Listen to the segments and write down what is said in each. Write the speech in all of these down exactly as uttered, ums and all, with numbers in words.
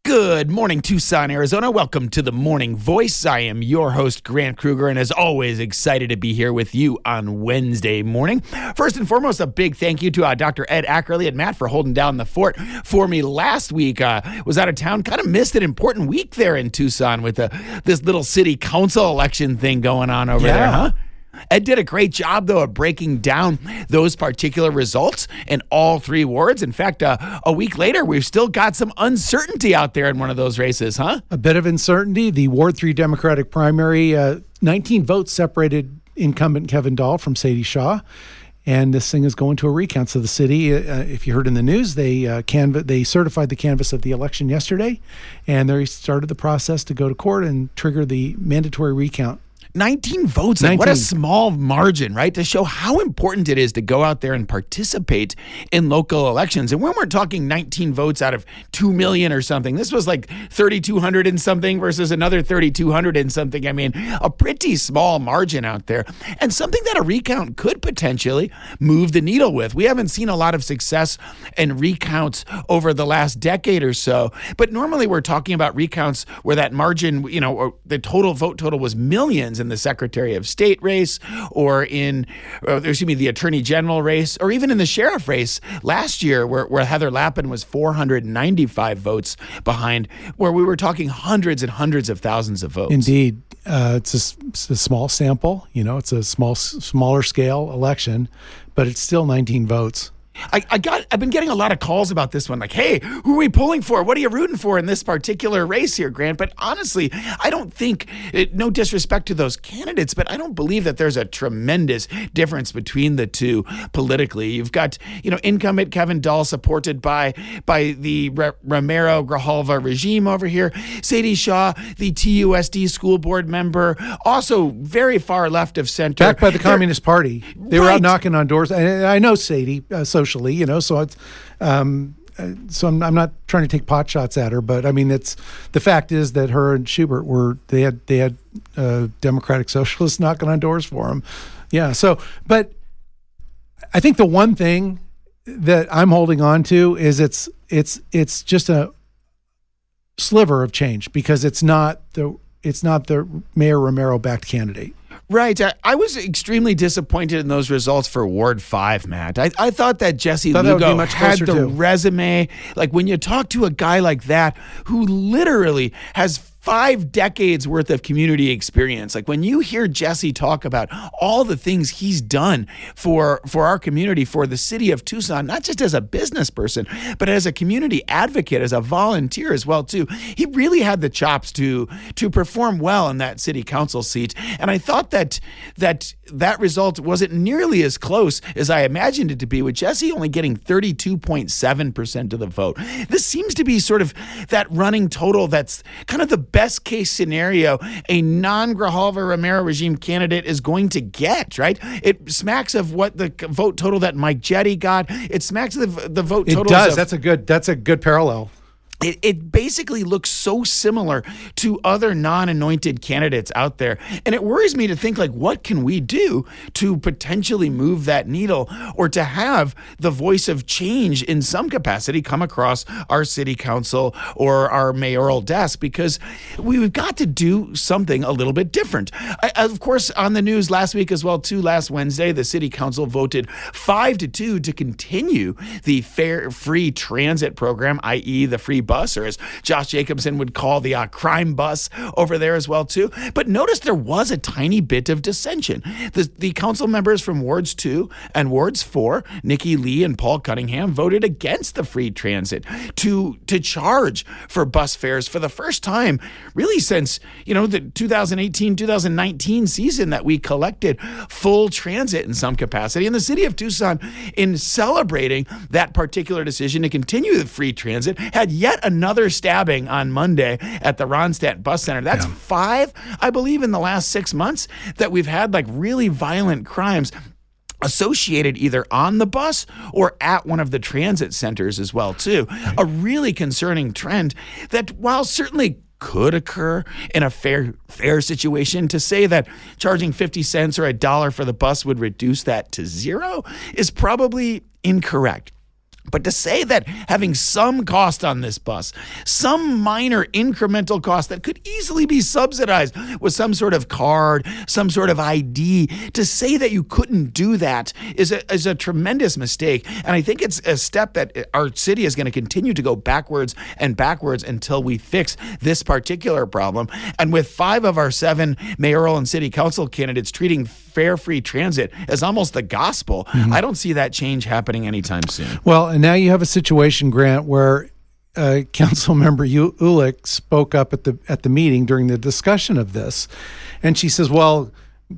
Good morning, Tucson, Arizona. Welcome to the Morning Voice. I am your host, Grant Kruger, and as always, excited to be here with you on Wednesday morning. First and foremost, a big thank you to uh, Doctor Ed Ackerley and Matt for holding down the fort for me last week. Uh, was out of town, kind of missed an important week there in Tucson with uh, this little city council election thing going on over yeah. there, huh? Ed did a great job, though, of breaking down those particular results in all three wards. In fact, uh, a week later, we've still got some uncertainty out there in one of those races, huh? A bit of uncertainty. The Ward three Democratic primary, uh, nineteen votes separated incumbent Kevin Dahl from Sadie Shaw. And this thing is going to a recount. So the city, uh, if you heard in the news, they uh, canv- they certified the canvass of the election yesterday, and they started the process to go to court and trigger the mandatory recount. nineteen votes. Like, what a small margin, right? To show how important it is to go out there and participate in local elections. And when we're talking nineteen votes out of two million or something, this was like thirty-two hundred and something versus another thirty-two hundred and something. I mean, a pretty small margin out there, and something that a recount could potentially move the needle with. We haven't seen a lot of success in recounts over the last decade or so, but normally we're talking about recounts where that margin, you know, or the total vote total was millions in the Secretary of State race, or in, uh, excuse me, the Attorney General race, or even in the sheriff race last year, where, where Heather Lappin was four hundred ninety-five votes behind, where we were talking hundreds and hundreds of thousands of votes. Indeed. Uh, it's, a, it's a small sample, you know, it's a small, smaller scale election, but it's still nineteen votes. I, I got. I've been getting a lot of calls about this one, like, "Hey, who are we pulling for? What are you rooting for in this particular race here, Grant?" But honestly, I don't think. It, no disrespect to those candidates, but I don't believe that there's a tremendous difference between the two politically. You've got, you know, incumbent Kevin Dahl supported by by the R- Romero Grijalva regime over here. Sadie Shaw, the T U S D school board member, also very far left of center, backed by the They're, Communist Party. They right. were out knocking on doors. I, I know Sadie. Uh, socially, you know, so it's, um, so I'm, I'm not trying to take pot shots at her, but I mean, it's the fact is that her and Schubert were they had they had uh, Democratic Socialists knocking on doors for them, yeah. So, but I think the one thing that I'm holding on to is it's it's it's just a sliver of change, because it's not the it's not the Mayor Romero backed candidate. Right. I, I was extremely disappointed in those results for Ward five, Matt. I, I thought that Jesse thought Lugo that had the too. resume. Like, when you talk to a guy like that who literally has five decades worth of community experience. Like, when you hear Jesse talk about all the things he's done for for our community, for the city of Tucson, not just as a business person, but as a community advocate, as a volunteer as well too. He really had the chops to to perform well in that city council seat. And I thought that that that result wasn't nearly as close as I imagined it to be, with Jesse only getting thirty-two point seven percent of the vote. This seems to be sort of that running total that's kind of the best case scenario a non-Grijalva Romero regime candidate is going to get, right? It smacks of what the vote total that Mike Jetty got. It smacks of the, the vote total. It does. Of, that's a good. That's a good parallel. It, it basically looks so similar to other non-anointed candidates out there. And it worries me to think, like, what can we do to potentially move that needle, or to have the voice of change in some capacity come across our city council or our mayoral desk? Because we've got to do something a little bit different. I, of course, on the news last week as well, too, last Wednesday, the city council voted five to two to continue the fair, free transit program, that is the free bus, or as Josh Jacobson would call the uh, crime bus over there as well too. But notice there was a tiny bit of dissension. The, the council members from Wards two and Wards four, Nikki Lee and Paul Cunningham, voted against the free transit to to charge for bus fares for the first time really since, you know, the two thousand eighteen two thousand nineteen season that we collected full transit in some capacity. And the city of Tucson, in celebrating that particular decision to continue the free transit, had yet another stabbing on Monday at the Ronstadt Bus Center. That's yeah. five, I believe, in the last six months that we've had, like, really violent crimes associated either on the bus or at one of the transit centers as well too. Right. A really concerning trend that, while certainly could occur in a fair fair situation, to say that charging fifty cents or a dollar for the bus would reduce that to zero is probably incorrect. But to say that having some cost on this bus, some minor incremental cost that could easily be subsidized with some sort of card, some sort of I D, to say that you couldn't do that is a, is a tremendous mistake. And I think it's a step that our city is going to continue to go backwards and backwards until we fix this particular problem. And with five of our seven mayoral and city council candidates treating fare free transit as almost the gospel, mm-hmm. I don't see that change happening anytime soon. Well, and now you have a situation, Grant, where uh, Council Member Ulick spoke up at the at the meeting during the discussion of this, and she says, "Well,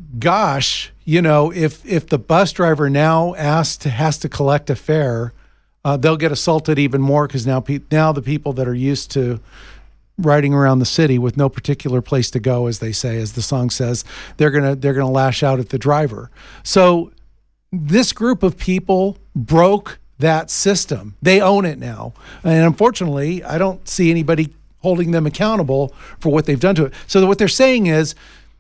gosh, you know, if if the bus driver now asks to, has to collect a fare, uh, they'll get assaulted even more because now pe- now the people that are used to riding around the city with no particular place to go, as they say, as the song says, they're gonna they're gonna lash out at the driver." So this group of people broke that system. They own it now, and unfortunately, I don't see anybody holding them accountable for what they've done to it. So what they're saying is,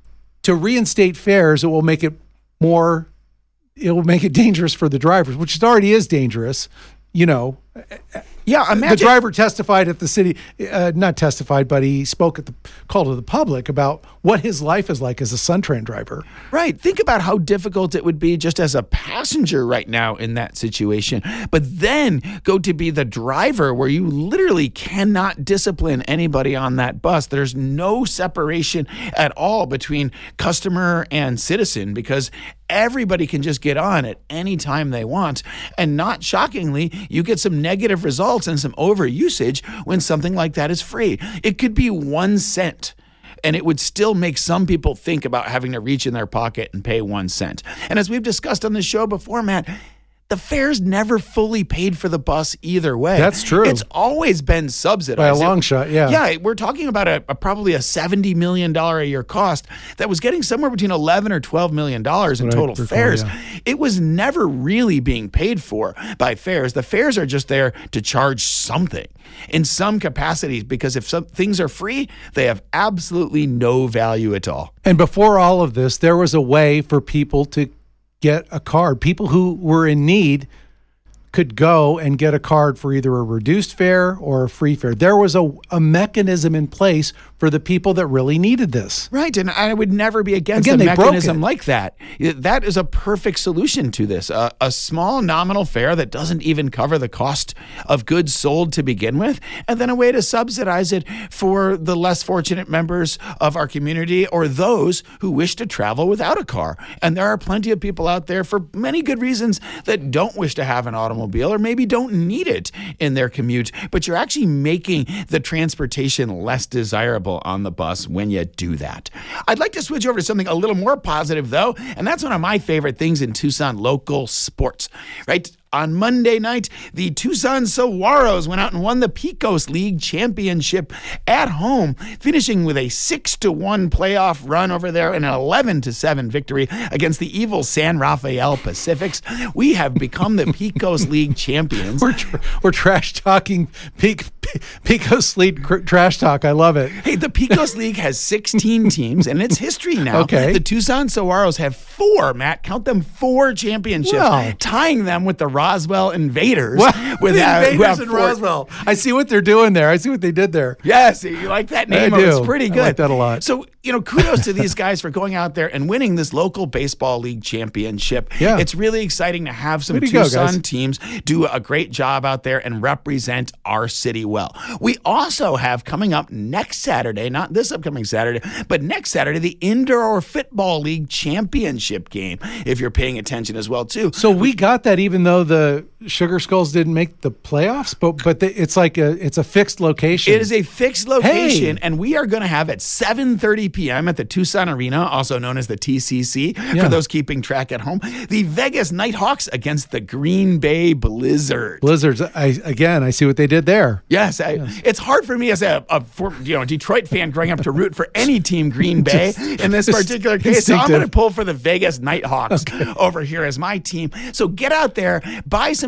to reinstate fares, it will make it more, it will make it dangerous for the drivers, which it already is dangerous, you know. Yeah, imagine. The driver testified at the city, uh, not testified, but he spoke at the call to the public about what his life is like as a Suntran driver. Right. Think about how difficult it would be just as a passenger right now in that situation. But then go to be the driver where you literally cannot discipline anybody on that bus. There's no separation at all between customer and citizen because everybody can just get on at any time they want. And not shockingly, you get some negative results and some overusage when something like that is free. It could be one cent. And it would still make some people think about having to reach in their pocket and pay one cent. And as we've discussed on the show before, Matt, the fare's never fully paid for the bus either way. That's true. It's always been subsidized. By a long shot, yeah. Yeah, we're talking about a, a probably a seventy million dollars a year cost that was getting somewhere between eleven or twelve million dollars in Right, total recall, fares. yeah. It was never really being paid for by fares. The fares are just there to charge something in some capacity because if some things are free, they have absolutely no value at all. And before all of this, there was a way for people to get a card. People who were in need could go and get a card for either a reduced fare or a free fare. There was a, a mechanism in place for the people that really needed this. Right, and I would never be against Again, a they broke mechanism it. like that. That is a perfect solution to this. Uh, a small nominal fare that doesn't even cover the cost of goods sold to begin with, and then a way to subsidize it for the less fortunate members of our community or those who wish to travel without a car. And there are plenty of people out there for many good reasons that don't wish to have an automobile or maybe don't need it in their commute, but you're actually making the transportation less desirable on the bus when you do that. I'd like to switch over to something a little more positive, though, and that's one of my favorite things in Tucson local sports, right? On Monday night, the Tucson Saguaros went out and won the Pecos League Championship at home, finishing with a six to one playoff run over there and an eleven to seven victory against the evil San Rafael Pacifics. We have become the Pecos League champions. We're, tr- we're trash talking Pe- Pe- Pecos League cr- trash talk. I love it. Hey, the Pecos League has sixteen teams, and it's history now. Okay. The Tucson Saguaros have four, Matt, count them, four championships, Wow. tying them with the Roswell Invaders. Wow. With, The uh, who Invaders have in four- Roswell. I see what they're doing there. I see what they did there. Yes, you like that name? I It's do. pretty I good. like that a lot. So, you know, kudos to these guys for going out there and winning this local baseball league championship. Yeah. It's really exciting to have some Way to go, Tucson guys. teams do a great job out there and represent our city well. We also have coming up next Saturday, not this upcoming Saturday, but next Saturday, the Indoor Football League championship game, if you're paying attention as well, too. So we got that even though the Sugar Skulls didn't make the playoffs, but but the, it's like a it's a fixed location. It is a fixed location, Hey. and we are going to have at seven thirty p.m. at the Tucson Arena, also known as the T C C, Yeah. for those keeping track at home, the Vegas Nighthawks against the Green Bay Blizzard. Blizzards. I again, I see what they did there. Yes, I, it's hard for me as a, a for, you know Detroit fan growing up to root for any team Green Bay in this particular case. So I'm instinctive. going to pull for the Vegas Nighthawks over here as my team. So get out there, buy some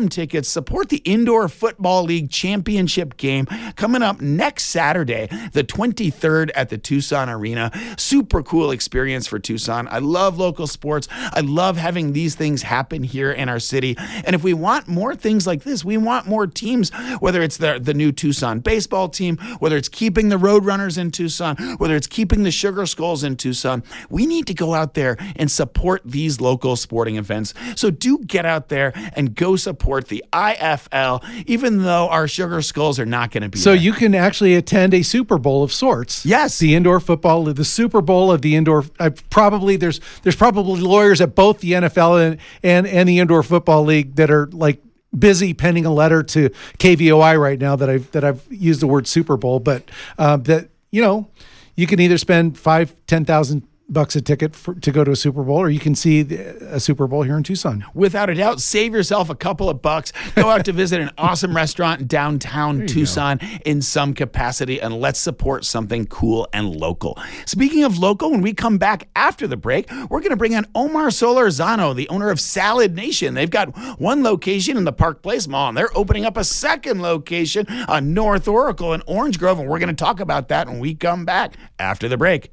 some tickets, support the Indoor Football League Championship game coming up next Saturday, the twenty-third at the Tucson Arena. Super cool experience for Tucson. I love local sports. I love having these things happen here in our city. And if we want more things like this, we want more teams, whether it's the, the new Tucson baseball team, whether it's keeping the Roadrunners in Tucson, whether it's keeping the Sugar Skulls in Tucson. We need to go out there and support these local sporting events. So do get out there and go support the I F L, even though our Sugar Skulls are not going to be So there. you can actually attend a Super Bowl of sorts. Yes. The indoor football, the Super Bowl of the indoor. I probably there's there's probably lawyers at both the N F L and and, and the Indoor Football League that are like busy penning a letter to K V O I right now that I've that I've used the word Super Bowl, but um, that you know you can either spend five, ten thousand bucks a ticket for, to go to a Super Bowl, or you can see the, a Super Bowl here in Tucson. Without a doubt, save yourself a couple of bucks. Go out to visit an awesome restaurant in downtown Tucson go. in some capacity, and let's support something cool and local. Speaking of local, when we come back after the break, we're going to bring on Omar Solorzano, the owner of Salad Nation. They've got one location in the Park Place Mall, and they're opening up a second location on North Oracle in Orange Grove, and we're going to talk about that when we come back after the break.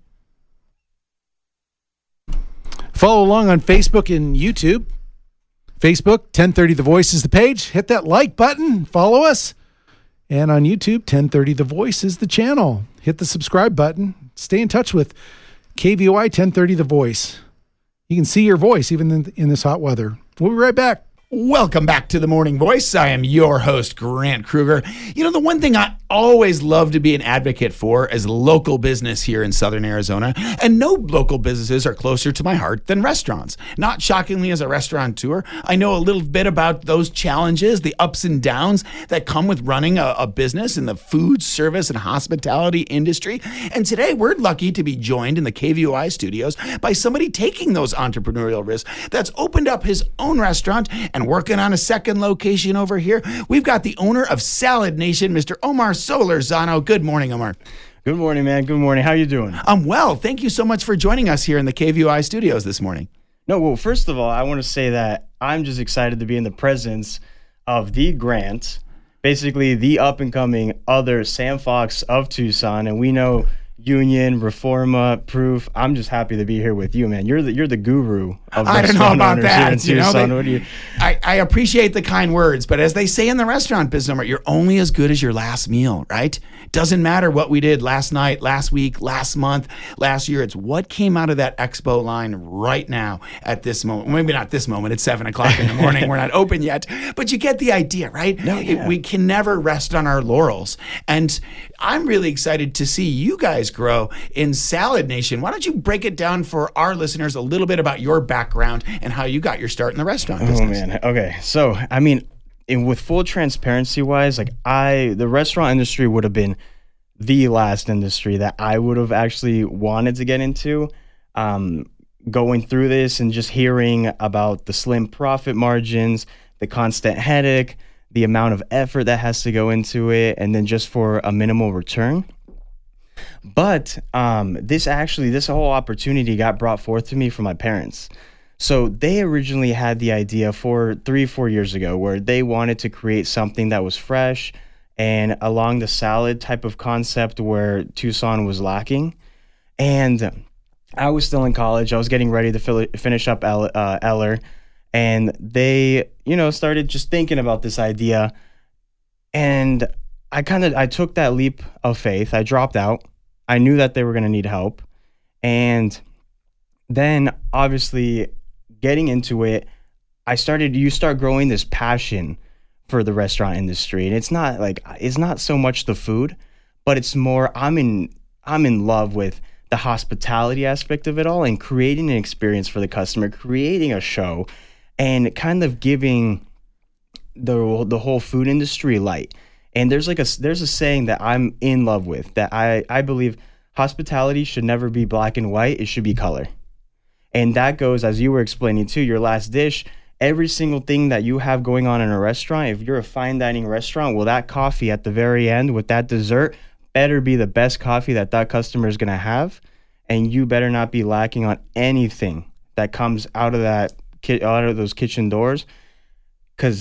Follow along on Facebook and YouTube. Facebook, ten thirty The Voice is the page. Hit that like button. Follow us. And on YouTube, ten thirty The Voice is the channel. Hit the subscribe button. Stay in touch with K V O I ten thirty The Voice. You can see your voice even in, in this hot weather. We'll be right back. Welcome back to The Morning Voice. I am your host, Grant Kruger. You know, the one thing I always love to be an advocate for is local business here in Southern Arizona, and no local businesses are closer to my heart than restaurants. Not shockingly, as a restaurateur, I know a little bit about those challenges, the ups and downs that come with running a, a business in the food, service, and hospitality industry. And today, we're lucky to be joined in the K V O I studios by somebody taking those entrepreneurial risks that's opened up his own restaurant and working on a second location over here. We've got the owner of Salad Nation, Mister Omar Solorzano. Good morning, Omar. Good morning, man. Good morning. How you doing? I'm well. Thank you so much for joining us here in the K V O I studios this morning. No, well, first of all, I want to say that I'm just excited to be in the presence of the Grant, basically the up-and-coming other Sam Fox of Tucson, and we know Union, Reforma, Proof. I'm just happy to be here with you, man. You're the you're the guru of I don't know about that. You know, they, what do you, I, I appreciate the kind words, but as they say in the restaurant business, you're only as good as your last meal, right? Doesn't matter what we did last night, last week, last month, last year. It's what came out of that expo line right now at this moment. Maybe not this moment. It's seven o'clock in the morning. We're not open yet, but you get the idea, right? No, yeah. it, we can never rest on our laurels. And I'm really excited to see you guys grow in Salad Nation. Why don't you break it down for our listeners a little bit about your background and how you got your start in the restaurant business? Oh man. Okay. So, I mean, in, with full transparency wise, like I, the restaurant industry would have been the last industry that I would have actually wanted to get into. Um, going through this and just hearing about the slim profit margins, the constant headache, the amount of effort that has to go into it, and then just for a minimal return. But um, this actually, this whole opportunity got brought forth to me from my parents. So they originally had the idea for three, four years ago where they wanted to create something that was fresh and along the salad type of concept where Tucson was lacking. And I was still in college. I was getting ready to fill, finish up L, uh, Eller. And they, you know, started just thinking about this idea. And I kind of, I took that leap of faith. I dropped out. I knew that they were going to need help. And then obviously getting into it, I started, you start growing this passion for the restaurant industry. And it's not like, it's not so much the food, but it's more, I'm in, I'm in love with the hospitality aspect of it all and creating an experience for the customer, creating a show, and kind of giving the the whole food industry light. And there's like a there's a saying that I'm in love with, that I, I believe hospitality should never be black and white. It should be color. And that goes, as you were explaining too, your last dish, every single thing that you have going on in a restaurant, if you're a fine dining restaurant, well, that coffee at the very end with that dessert better be the best coffee that that customer is going to have. And you better not be lacking on anything that comes out of that out of those kitchen doors. Because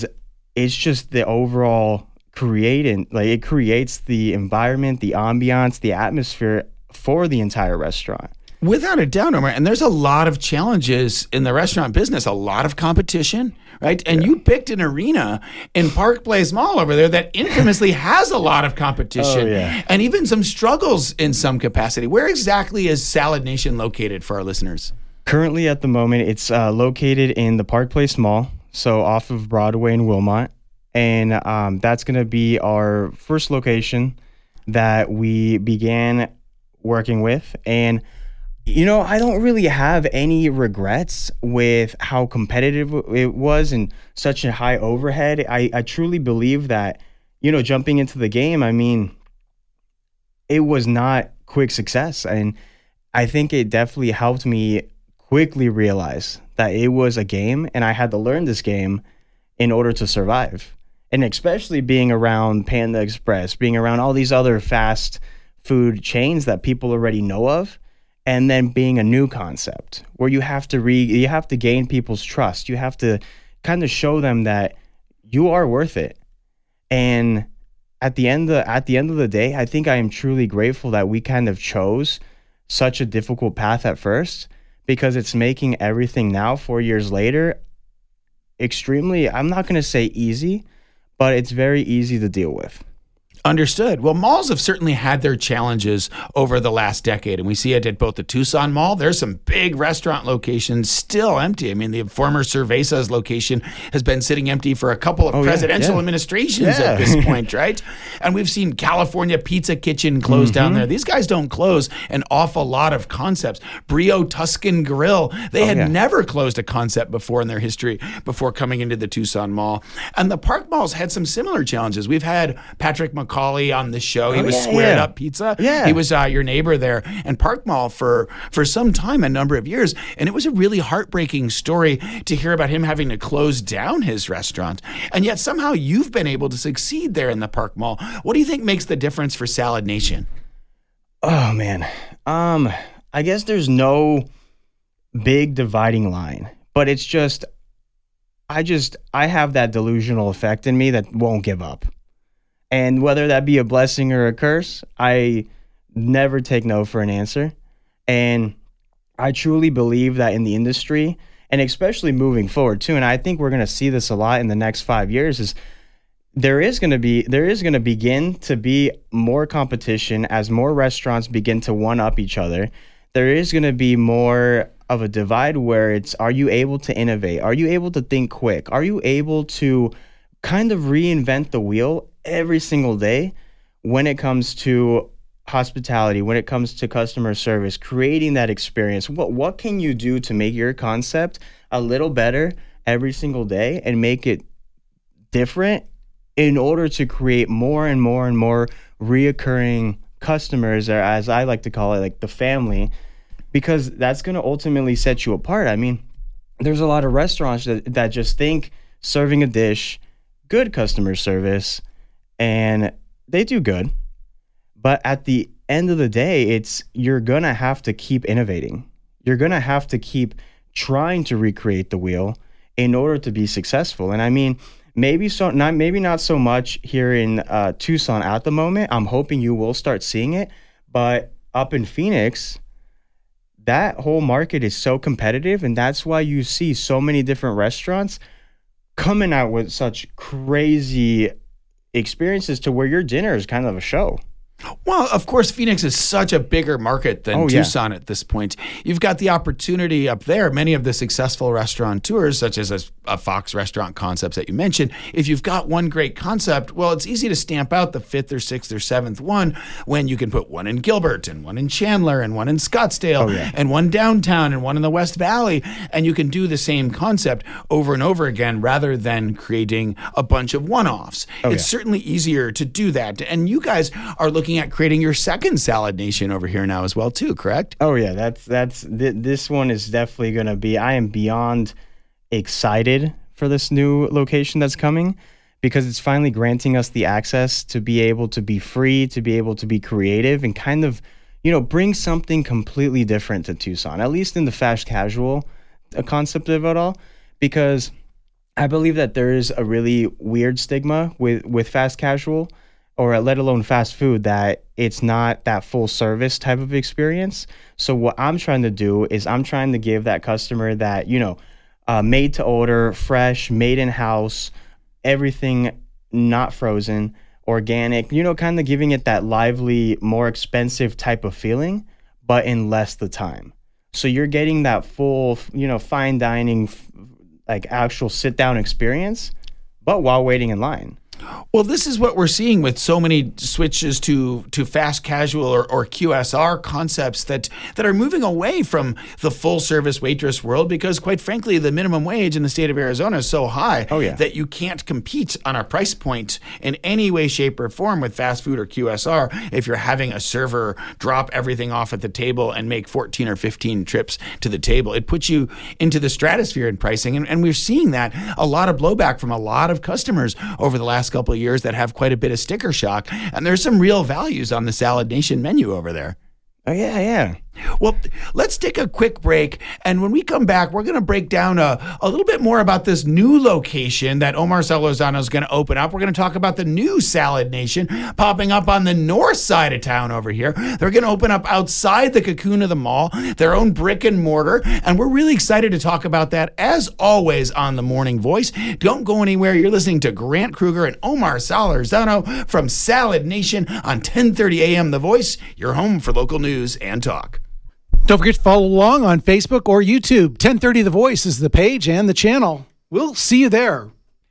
it's just the overall creating, like it creates the environment, the ambiance, the atmosphere for the entire restaurant. Without a doubt, Omar. And there's a lot of challenges in the restaurant business, a lot of competition, right? And yeah. you picked an arena in Park Place Mall over there that infamously has a lot of competition oh, yeah. and even some struggles in some capacity. Where exactly is Salad Nation located for our listeners? Currently, at the moment, it's uh, located in the Park Place Mall, so off of Broadway in Wilmot. And um, that's going to be our first location that we began working with. And you know, I don't really have any regrets with how competitive it was and such a high overhead. I, I truly believe that, you know, jumping into the game, I mean, it was not quick success. And I think it definitely helped me quickly realize that it was a game and I had to learn this game in order to survive. And especially being around Panda Express, being around all these other fast food chains that people already know of. And then being a new concept where you have to re you have to gain people's trust. You have to kind of show them that you are worth it. And at the end of, at the end of the day, I think I am truly grateful that we kind of chose such a difficult path at first, because it's making everything now, four years later, extremely, I'm not going to say easy, but it's very easy to deal with. Understood. Well, malls have certainly had their challenges over the last decade, and we see it at both the Tucson Mall. There's some big restaurant locations still empty. I mean, the former Cervezas location has been sitting empty for a couple of oh, presidential yeah, yeah. administrations yeah. at this point, right? And we've seen California Pizza Kitchen close mm-hmm. down there. These guys don't close an awful lot of concepts. Brio Tuscan Grill, they oh, had yeah. never closed a concept before in their history before coming into the Tucson Mall. And the Park Malls had some similar challenges. We've had Patrick McCauley on the show. He oh, was yeah, Squared yeah. Up Pizza. Yeah. He was uh, your neighbor there. And Park Mall for, for some time, a number of years. And it was a really heartbreaking story to hear about him having to close down his restaurant. And yet somehow you've been able to succeed there in the Park Mall. What do you think makes the difference for Salad Nation? Oh, man. Um, I guess there's no big dividing line, but it's just, I just, I have that delusional effect in me that won't give up. And whether that be a blessing or a curse, I never take no for an answer. And I truly believe that in the industry, and especially moving forward too, and I think we're going to see this a lot in the next five years, is there is going to be, there is going to begin to be more competition as more restaurants begin to one-up each other. There is going to be more of a divide where it's, are you able to innovate? Are you able to think quick? Are you able to kind of reinvent the wheel every single day when it comes to hospitality, when it comes to customer service, creating that experience? What what can you do to make your concept a little better every single day and make it different in order to create more and more and more reoccurring customers, or as I like to call it, like the family, because that's going to ultimately set you apart. I mean, there's a lot of restaurants that, that just think serving a dish, good customer service, and they do good. But at the end of the day, it's you're going to have to keep innovating. You're going to have to keep trying to recreate the wheel in order to be successful. And I mean, maybe so not maybe not so much here in uh, Tucson at the moment. I'm hoping you will start seeing it. But up in Phoenix, that whole market is so competitive, and that's why you see so many different restaurants coming out with such crazy experiences to where your dinner is kind of a show. Well, of course, Phoenix is such a bigger market than oh, yeah. Tucson at this point. You've got the opportunity up there. Many of the successful restaurateurs, such as a, a Fox Restaurant Concepts that you mentioned, if you've got one great concept, well, it's easy to stamp out the fifth or sixth or seventh one when you can put one in Gilbert and one in Chandler and one in Scottsdale oh, yeah. and one downtown and one in the West Valley. And you can do the same concept over and over again rather than creating a bunch of one-offs. Oh, it's yeah. certainly easier to do that. And you guys are looking at creating your second Salad Nation over here now as well too, correct? Oh yeah, that's that's th- this one is definitely going to be, I am beyond excited for this new location that's coming, because it's finally granting us the access to be able to be free, to be able to be creative and kind of, you know, bring something completely different to Tucson, at least in the fast casual concept of it all. Because I believe that there is a really weird stigma with, with fast casual, or let alone fast food, that it's not that full service type of experience. So what I'm trying to do is I'm trying to give that customer that, you know, uh, made to order, fresh, made in house, everything not frozen, organic, you know, kind of giving it that lively, more expensive type of feeling, but in less the time. So you're getting that full, you know, fine dining, like actual sit down experience, but while waiting in line. Well, this is what we're seeing with so many switches to to fast casual or, or Q S R concepts that, that are moving away from the full service waitress world, because quite frankly, the minimum wage in the state of Arizona is so high oh, yeah. that you can't compete on a price point in any way, shape, or form with fast food or Q S R if you're having a server drop everything off at the table and make fourteen or fifteen trips to the table. It puts you into the stratosphere in pricing, and, and we're seeing that a lot of blowback from a lot of customers over the last couple of years that have quite a bit of sticker shock, and there's some real values on the Salad Nation menu over there. Oh, yeah, yeah. Well, let's take a quick break, and when we come back, we're going to break down a, a little bit more about this new location that Omar Solorzano is going to open up. We're going to talk about the new Salad Nation popping up on the north side of town over here. They're going to open up outside the cocoon of the mall, their own brick and mortar, and we're really excited to talk about that, as always, on The Morning Voice. Don't go anywhere. You're listening to Grant Kruger and Omar Solorzano from Salad Nation on ten thirty a.m. The Voice, your home for local news and talk. Don't forget to follow along on Facebook or YouTube. ten thirty The Voice is the page and the channel. We'll see you there.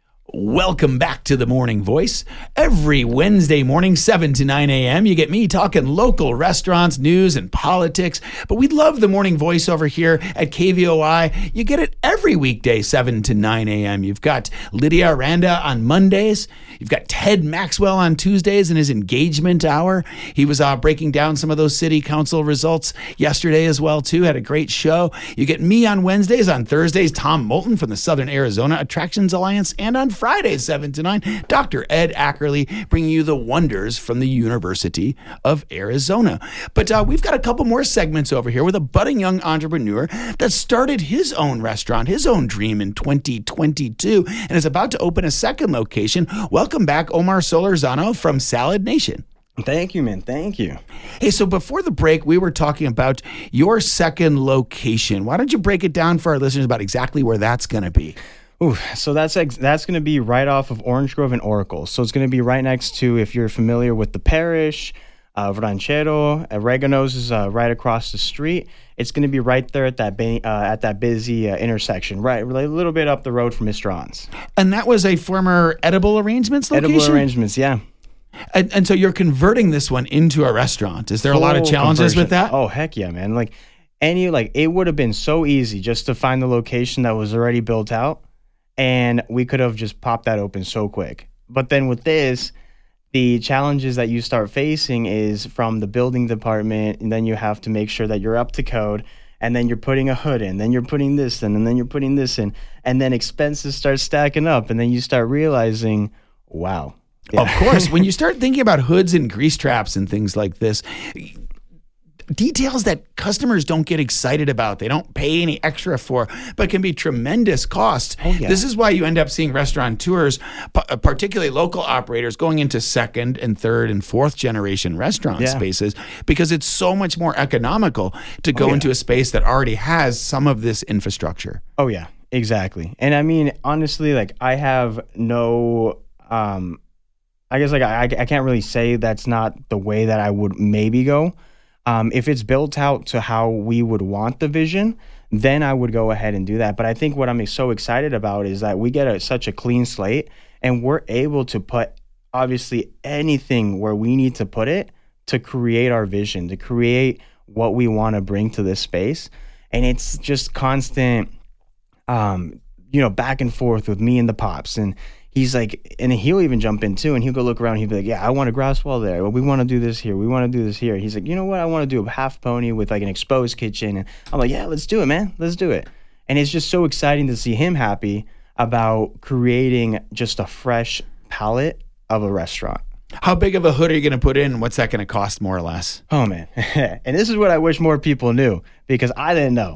Welcome back to The Morning Voice. Every Wednesday morning, seven to nine a.m., you get me talking local restaurants, news, and politics. But we love The Morning Voice over here at K V O I. You get it every weekday, seven to nine a.m. You've got Lydia Aranda on Mondays. You've got Ted Maxwell on Tuesdays in his engagement hour. He was uh, breaking down some of those city council results yesterday as well, too. Had a great show. You get me on Wednesdays. On Thursdays, Tom Moulton from the Southern Arizona Attractions Alliance. And on Fridays, seven to nine, Doctor Ed Ackerley bringing you the wonders from the University of Arizona. But uh, we've got a couple more segments over here with a budding young entrepreneur that started his own restaurant, his own dream in twenty twenty-two, and is about to open a second location. Welcome back, Omar Solorzano from Salad Nation. Thank you, man. Thank you. Hey, so before the break, we were talking about your second location. Why don't you break it down for our listeners about exactly where that's going to be? Ooh, so that's ex- that's going to be right off of Orange Grove and Oracle. So it's going to be right next to, if you're familiar with the parish, uh, Ranchero, Oregano's is uh, right across the street. It's going to be right there at that ba- uh, at that busy uh, intersection, right, a little bit up the road from Mister On's. And that was a former Edible Arrangements location? Edible Arrangements, yeah. And, and so you're converting this one into a restaurant. Is there Full a lot of challenges conversion. with that? Oh, heck yeah, man. Like, any, like, it would have been so easy just to find the location that was already built out, and we could have just popped that open so quick. But then with this, the challenges that you start facing is from the building department, and then you have to make sure that you're up to code, and then you're putting a hood in, then you're putting this in, and then you're putting this in, and then expenses start stacking up, and then you start realizing, wow. Yeah. Of course, when you start thinking about hoods and grease traps and things like this, details that customers don't get excited about, they don't pay any extra for, but can be tremendous costs. Oh, yeah. This is why you end up seeing restaurateurs, particularly local operators, going into second and third and fourth generation restaurant Yeah. spaces, because it's so much more economical to go Oh, yeah. into a space that already has some of this infrastructure. Oh, yeah, exactly. And I mean, honestly, like, I have no, um, I guess, like, I, I can't really say that's not the way that I would maybe go. Um, if it's built out to how we would want the vision, then I would go ahead and do that. But I think what I'm so excited about is that we get a, such a clean slate, and we're able to put obviously anything where we need to put it to create our vision, to create what we want to bring to this space. And it's just constant, um, you know, back and forth with me and the pops. And he's like, and he'll even jump in too, and he'll go look around. He'll be like, yeah, I want a grass wall there. Well, we want to do this here. We want to do this here. He's like, you know what? I want to do a half pony with like an exposed kitchen. And I'm like, yeah, let's do it, man. Let's do it. And it's just so exciting to see him happy about creating just a fresh palette of a restaurant. How big of a hood are you going to put in? What's that going to cost more or less? Oh, man. And this is what I wish more people knew, because I didn't know.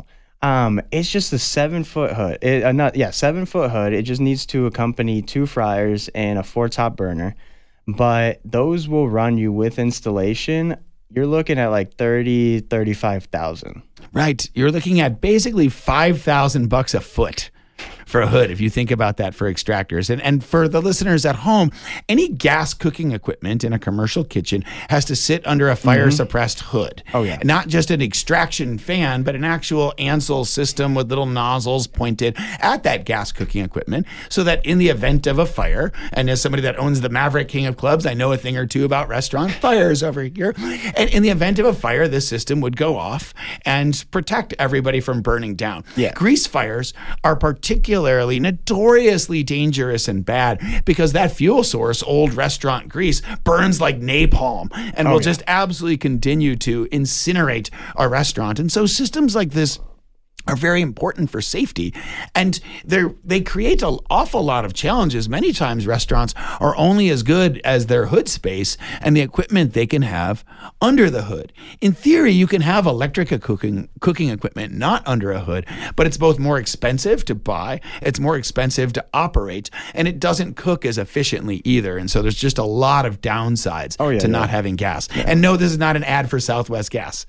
Um, it's just a seven foot hood. It, uh, not yeah, seven foot hood. It just needs to accompany two fryers and a four top burner. But those will run you with installation. You're looking at like thirty, thirty-five thousand. Right. You're looking at basically five thousand bucks a foot for a hood, if you think about that for extractors. And and for the listeners at home, any gas cooking equipment in a commercial kitchen has to sit under a fire suppressed mm-hmm. hood. Oh, yeah. Not just an extraction fan, but an actual Ansel system with little nozzles pointed at that gas cooking equipment, so that in the event of a fire, and as somebody that owns the Maverick King of Clubs, I know a thing or two about restaurant fires over here. And in the event of a fire, this system would go off and protect everybody from burning down. Yeah. Grease fires are particularly notoriously dangerous and bad because that fuel source, old restaurant grease, burns like napalm and oh, will yeah. just absolutely continue to incinerate our restaurant. And so systems like this are very important for safety, and they they create an awful lot of challenges. Many times restaurants are only as good as their hood space and the equipment they can have under the hood. In theory, you can have electric cooking cooking equipment not under a hood, but it's both more expensive to buy, it's more expensive to operate, and it doesn't cook as efficiently either. And so there's just a lot of downsides oh, yeah, to yeah. not having gas. Yeah. And no, this is not an ad for Southwest Gas.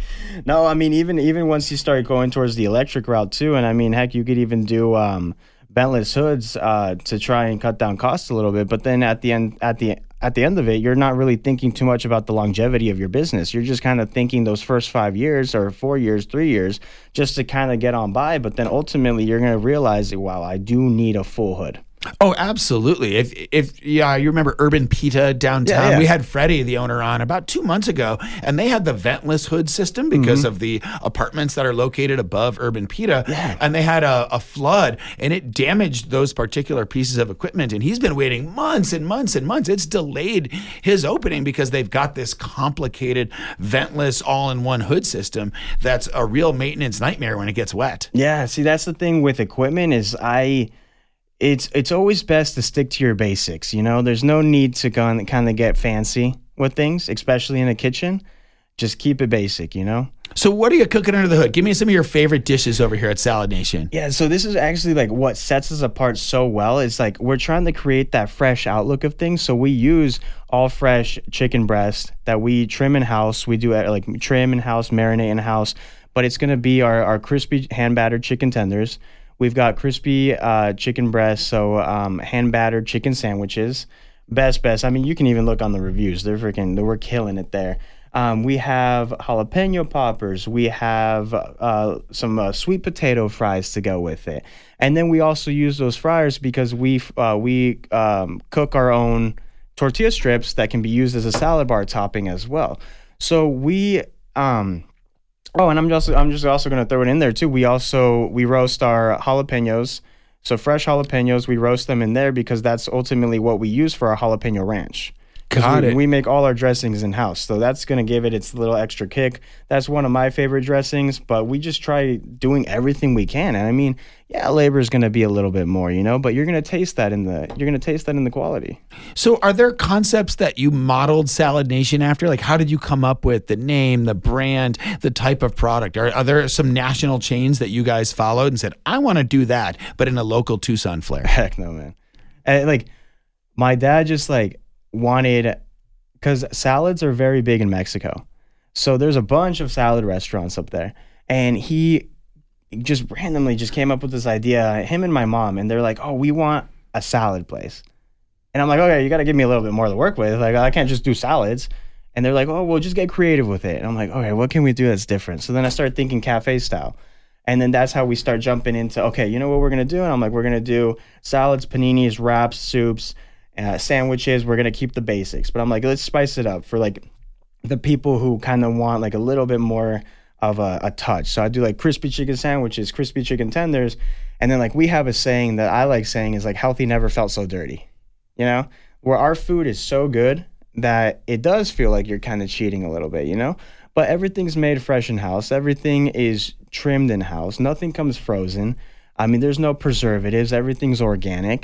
No, I mean, even even once you start going towards the electric route too, and I mean, heck, you could even do um, ventless hoods uh, to try and cut down costs a little bit. But then at the end, at the at the end of it, you're not really thinking too much about the longevity of your business. You're just kind of thinking those first five years or four years, three years, just to kind of get on by. But then ultimately, you're going to realize, wow, I do need a full hood. Oh, absolutely. If, if yeah, you remember Urban Pita downtown? Yeah, yeah. We had Freddie, the owner, on about two months ago, and they had the ventless hood system because mm-hmm. of the apartments that are located above Urban Pita. Yeah. And they had a, a flood, and it damaged those particular pieces of equipment. And he's been waiting months and months and months. It's delayed his opening because they've got this complicated ventless all-in-one hood system that's a real maintenance nightmare when it gets wet. Yeah, see, that's the thing with equipment is I... It's it's always best to stick to your basics, you know? There's no need to kind of get fancy with things, especially in a kitchen. Just keep it basic, you know? So what are you cooking under the hood? Give me some of your favorite dishes over here at Salad Nation. Yeah, so this is actually like what sets us apart so well. It's like we're trying to create that fresh outlook of things. So we use all fresh chicken breast that we trim in-house. We do like trim in-house, marinate in-house. But it's going to be our, our crispy hand-battered chicken tenders. We've got crispy uh, chicken breasts, so um, hand-battered chicken sandwiches. Best, best. I mean, you can even look on the reviews. They're freaking, we're killing it there. Um, we have jalapeno poppers. We have uh, some uh, sweet potato fries to go with it. And then we also use those fryers because we uh, we um, cook our own tortilla strips that can be used as a salad bar topping as well. So we... Um, Oh, and I'm just I'm just also going to throw it in there too. We also we roast our jalapenos. So fresh jalapenos, we roast them in there because that's ultimately what we use for our jalapeno ranch. Got we, it. We make all our dressings in-house. So that's going to give it its little extra kick. That's one of my favorite dressings, but we just try doing everything we can. And I mean, yeah, labor is going to be a little bit more, you know, but you're going to taste that in the you're going to taste that in the quality. So are there concepts that you modeled Salad Nation after? Like, how did you come up with the name, the brand, the type of product? Are, are there some national chains that you guys followed and said, I want to do that, but in a local Tucson flair? Heck no, man. And like, my dad just like wanted, because salads are very big in Mexico. So there's a bunch of salad restaurants up there. And he just randomly just came up with this idea, him and my mom, and they're like, oh, we want a salad place. And I'm like, okay, you got to give me a little bit more to work with. Like, I can't just do salads. And they're like, oh, well, just get creative with it. And I'm like, okay, what can we do that's different? So then I started thinking cafe style. And then that's how we start jumping into, okay, you know what we're going to do? And I'm like, we're going to do salads, paninis, wraps, soups, uh, sandwiches. We're going to keep the basics. But I'm like, let's spice it up for like the people who kind of want like a little bit more of a, a touch. So I do like crispy chicken sandwiches, crispy chicken tenders. And then like we have a saying that I like saying is like healthy never felt so dirty, you know, where our food is so good that it does feel like you're kind of cheating a little bit, you know, but everything's made fresh in house. Everything is trimmed in house. Nothing comes frozen. I mean, there's no preservatives. Everything's organic.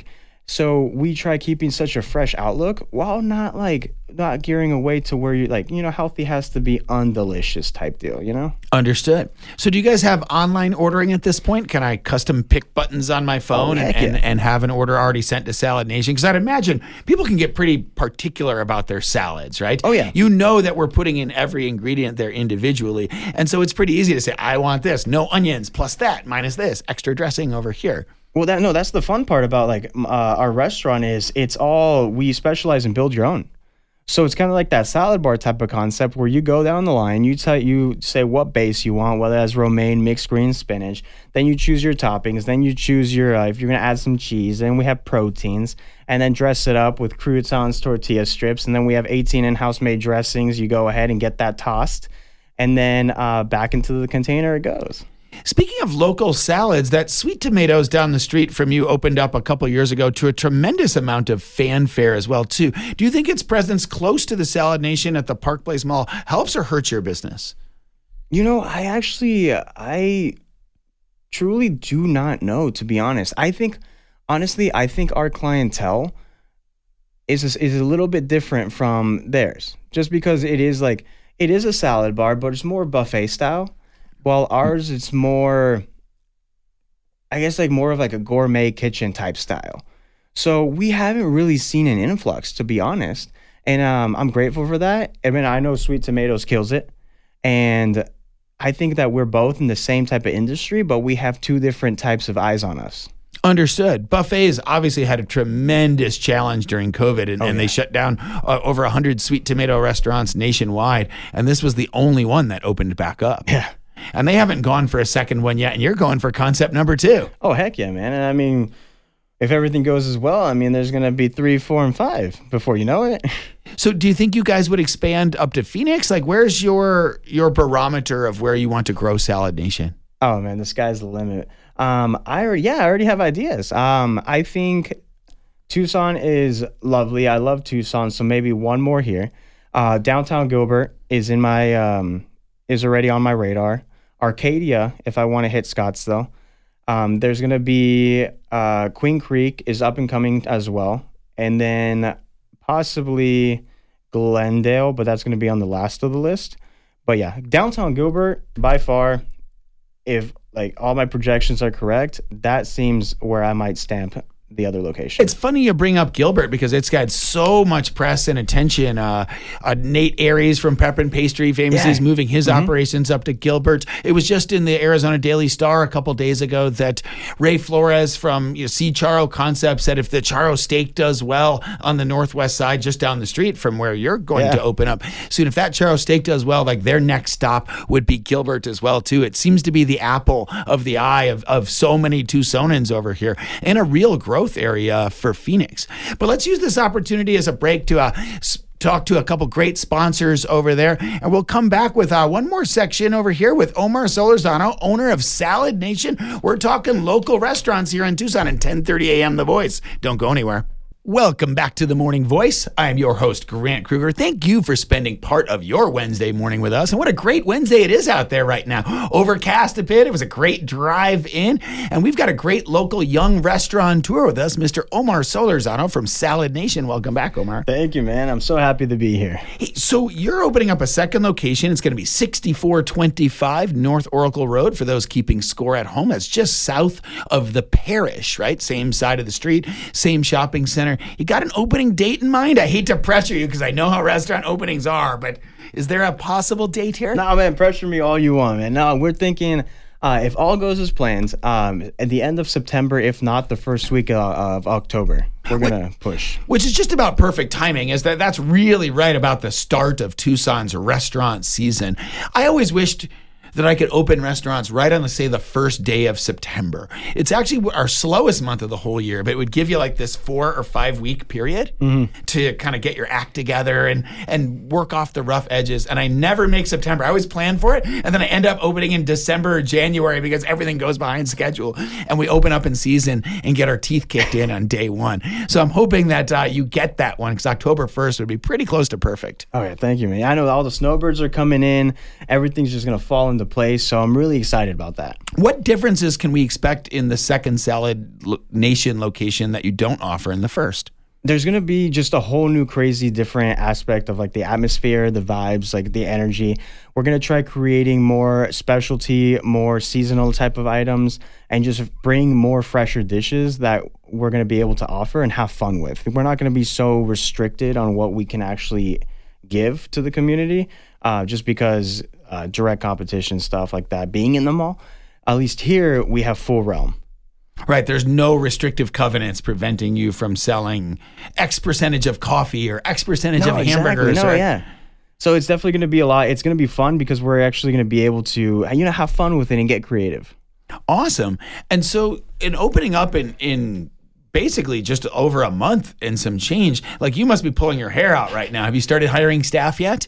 So we try keeping such a fresh outlook while not like not gearing away to where you like, you know, healthy has to be undelicious type deal, you know? Understood. So do you guys have online ordering at this point? Can I custom pick buttons on my phone Oh, and, heck and, yeah. and have an order already sent to Salad Nation? Because I'd imagine people can get pretty particular about their salads, right? Oh, yeah. You know that we're putting in every ingredient there individually. And so it's pretty easy to say, I want this, no onions, plus that, minus this, extra dressing over here. Well, that no, that's the fun part about like m- uh, our restaurant is it's all we specialize in build your own. So it's kind of like that salad bar type of concept where you go down the line, you tell you say what base you want, whether it's romaine, mixed green, spinach. Then you choose your toppings. Then you choose your uh, if you're gonna add some cheese. Then we have proteins, and then dress it up with croutons, tortilla strips, and then we have eighteen in-house made dressings. You go ahead and get that tossed, and then uh, back into the container it goes. Speaking of local salads, that Sweet Tomatoes down the street from you opened up a couple years ago to a tremendous amount of fanfare as well, too. Do you think its presence close to the Salad Nation at the Park Place Mall helps or hurts your business? You know, I actually, I truly do not know, to be honest. I think, honestly, I think our clientele is a, is a little bit different from theirs, just because it is like, it is a salad bar, but it's more buffet style. While ours, it's more, I guess, like more of like a gourmet kitchen type style. So we haven't really seen an influx, to be honest. And um, I'm grateful for that. I mean, I know Sweet Tomatoes kills it. And I think that we're both in the same type of industry, but we have two different types of eyes on us. Understood. Buffets obviously had a tremendous challenge during COVID, and, Oh, and yeah. they shut down uh, over one hundred Sweet Tomato restaurants nationwide. And this was the only one that opened back up. Yeah. And they haven't gone for a second one yet, and you're going for concept number two. Oh, heck yeah, man. And I mean, if everything goes as well, I mean, there's going to be three, four, and five before you know it. So do you think you guys would expand up to Phoenix? Like, where's your your barometer of where you want to grow Salad Nation? Oh, man, the sky's the limit. Um, I already, yeah, I already have ideas. Um, I think Tucson is lovely. I love Tucson, so maybe one more here. Uh, downtown Gilbert is in my um, is already on my radar. Arcadia, if I want to hit Scottsdale. Um, there's going to be uh, Queen Creek is up and coming as well. And then possibly Glendale, but that's going to be on the last of the list. But yeah, downtown Gilbert, by far, if like all my projections are correct, that seems where I might stamp the other location. It's funny you bring up Gilbert because it's got so much press and attention. Uh, uh, Nate Aries from Pepper and Pastry famously is Yeah. moving his operations up to Gilbert. It was just in the Arizona Daily Star a couple days ago that Ray Flores from you know, C. Charo Concepts said if the Charo steak does well on the northwest side, just down the street from where you're going Yeah. to open up soon, if that Charo steak does well, like their next stop would be Gilbert as well too. It seems to be the apple of the eye of, of so many Tucsonans over here and a real growth area for Phoenix. But let's use this opportunity as a break to uh, s- talk to a couple great sponsors over there. And we'll come back with uh, one more section over here with Omar Solorzano, owner of Salad Nation. We're talking local restaurants here in Tucson at ten thirty a.m. The Voice. Don't go anywhere. Welcome back to The Morning Voice. I'm your host, Grant Kruger. Thank you for spending part of your Wednesday morning with us. And what a great Wednesday it is out there right now. Overcast a bit. It was a great drive in. And we've got a great local young restaurateur with us, Mister Omar Solorzano from Salad Nation. Welcome back, Omar. Thank you, man. I'm so happy to be here. Hey, so you're opening up a second location. It's going to be sixty-four twenty-five North Oracle Road for those keeping score at home. That's just south of the parish, right? Same side of the street, same shopping center. You got an opening date in mind? I hate to pressure you because I know how restaurant openings are, but is there a possible date here? Nah, man, pressure me all you want, man. No, we're thinking uh, if all goes as planned, um, at the end of September, if not the first week uh, of October, we're going to push. Which is just about perfect timing, is that that's really right about the start of Tucson's restaurant season. I always wished that I could open restaurants right on, let's say, the first day of September. It's actually our slowest month of the whole year, but it would give you like this four or five week period mm-hmm. to kind of get your act together and, and work off the rough edges. And I never make September. I always plan for it, and then I end up opening in December or January because everything goes behind schedule. And we open up in season and get our teeth kicked in on day one. So I'm hoping that uh, you get that one because October first would be pretty close to perfect. All right, thank you, man. I know all the snowbirds are coming in. Everything's just going to fall into into place. So I'm really excited about that. What differences can we expect in the second Salad Nation location that you don't offer in the first? There's going to be just a whole new crazy different aspect of like the atmosphere, the vibes, like the energy. We're going to try creating more specialty, more seasonal type of items, and just bring more fresher dishes that we're going to be able to offer and have fun with. We're not going to be so restricted on what we can actually give to the community uh, just because uh, direct competition, stuff like that, being in the mall. At least here, we have full realm. Right. There's no restrictive covenants preventing you from selling X percentage of coffee or X percentage No, of exactly. hamburgers. No, or, yeah. So it's definitely going to be a lot. It's going to be fun because we're actually going to be able to, you know, have fun with it and get creative. Awesome. And so in opening up in, in basically just over a month and some change, like you must be pulling your hair out right now. Have you started hiring staff yet?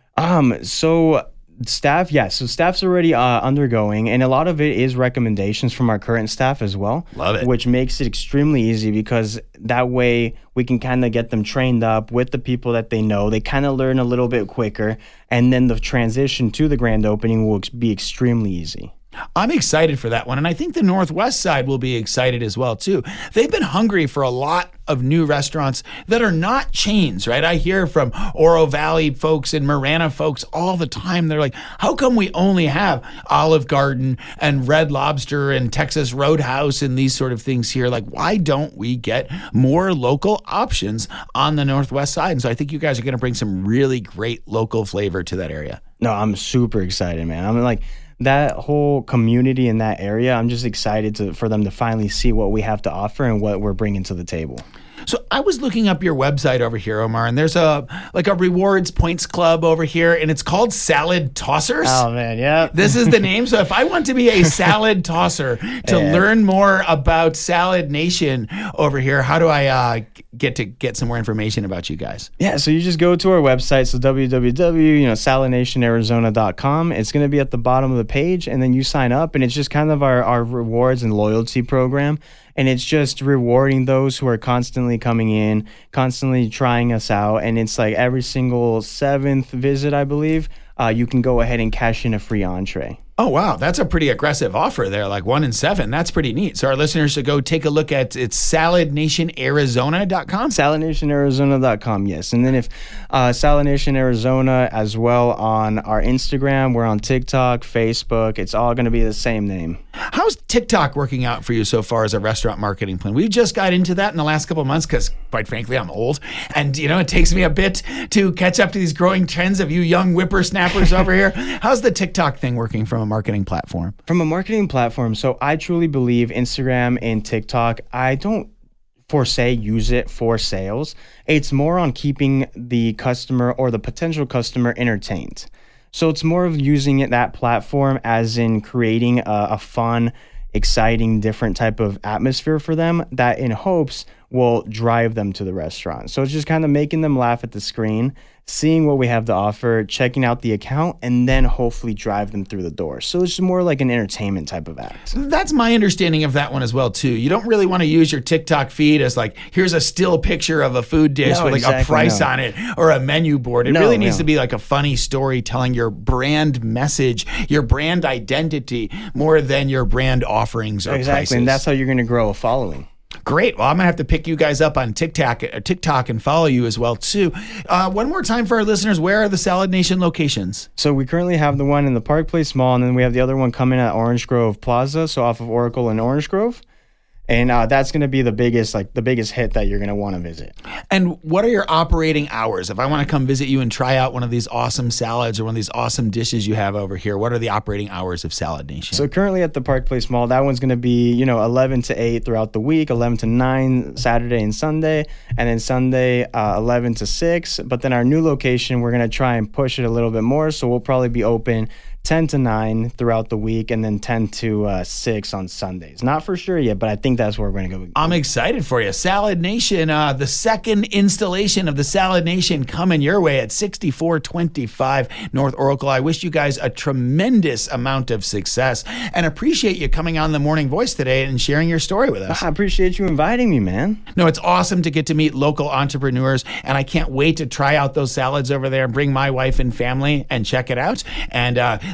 Um, so staff, yes. So staff's already uh, undergoing, and a lot of it is recommendations from our current staff as well. Love it. Which makes it extremely easy because that way we can kind of get them trained up with the people that they know. They kind of learn a little bit quicker, and then the transition to the grand opening will ex- be extremely easy. I'm excited for that one. And I think the Northwest side will be excited as well, too. They've been hungry for a lot of new restaurants that are not chains, right? I hear from Oro Valley folks and Marana folks all the time. They're like, how come we only have Olive Garden and Red Lobster and Texas Roadhouse and these sort of things here? Like, why don't we get more local options on the Northwest side? And so I think you guys are going to bring some really great local flavor to that area. No, I'm super excited, man. I'm like, that whole community in that area, I'm just excited to for them to finally see what we have to offer and what we're bringing to the table. So I was looking up your website over here, Omar, and there's a like a rewards points club over here, and it's called Salad Tossers. Oh, man, yeah. This is the name. So if I want to be a salad tosser to Yeah. learn more about Salad Nation over here, how do I uh, get to get some more information about you guys? Yeah, so you just go to our website, so w w w dot you know salad nation arizona dot com. It's going to be at the bottom of the page, and then you sign up, and it's just kind of our, our rewards and loyalty program. And it's just rewarding those who are constantly coming in, constantly trying us out. And it's like every single seventh visit, I believe, uh, you can go ahead and cash in a free entree. Oh, wow. That's a pretty aggressive offer there, like one in seven. That's pretty neat. So our listeners should go take a look at it's salad nation arizona dot com. salad nation arizona dot com, yes. And then if uh, Salad Nation Arizona as well on our Instagram, we're on TikTok, Facebook. It's all going to be the same name. How's TikTok working out for you so far as a restaurant marketing plan? We just got into that in the last couple of months because, quite frankly, I'm old. And, you know, it takes me a bit to catch up to these growing trends of you young whippersnappers over here. How's the TikTok thing working from a marketing platform? From a marketing platform, so I truly believe Instagram and TikTok, I don't for say use it for sales. It's more on keeping the customer or the potential customer entertained. So it's more of using it, that platform as in creating a, a fun, exciting, different type of atmosphere for them that in hopes will drive them to the restaurant. So it's just kind of making them laugh at the screen, seeing what we have to offer, checking out the account, and then hopefully drive them through the door. So it's just more like an entertainment type of act. That's my understanding of that one as well, too. You don't really want to use your TikTok feed as like, here's a still picture of a food dish No, with like exactly, a price no. on it or a menu board. It No, really needs no. to be like a funny story telling your brand message, your brand identity, more than your brand offerings or Exactly, prices. and that's how you're going to grow a following. Great. Well, I'm going to have to pick you guys up on TikTok, uh, TikTok and follow you as well, too. Uh, one more time for our listeners, where are the Salad Nation locations? So we currently have the one in the Park Place Mall, and then we have the other one coming at Orange Grove Plaza, so off of Oracle and Orange Grove. And uh, that's going to be the biggest, like the biggest hit that you're going to want to visit. And what are your operating hours? If I want to come visit you and try out one of these awesome salads or one of these awesome dishes you have over here, what are the operating hours of Salad Nation? So currently at the Park Place Mall, that one's going to be, you know, eleven to eight throughout the week, eleven to nine Saturday and Sunday, and then Sunday uh, eleven to six. But then our new location, we're going to try and push it a little bit more, so we'll probably be open ten to nine throughout the week, and then ten to six on Sundays. Not for sure yet, but I think that's where we're going to go. I'm excited for you. Salad Nation, uh, the second installation of the Salad Nation coming your way at sixty-four twenty-five North Oracle. I wish you guys a tremendous amount of success and appreciate you coming on The Morning Voice today and sharing your story with us. I appreciate you inviting me, man. No, it's awesome to get to meet local entrepreneurs, and I can't wait to try out those salads over there and bring my wife and family and check it out. And uh,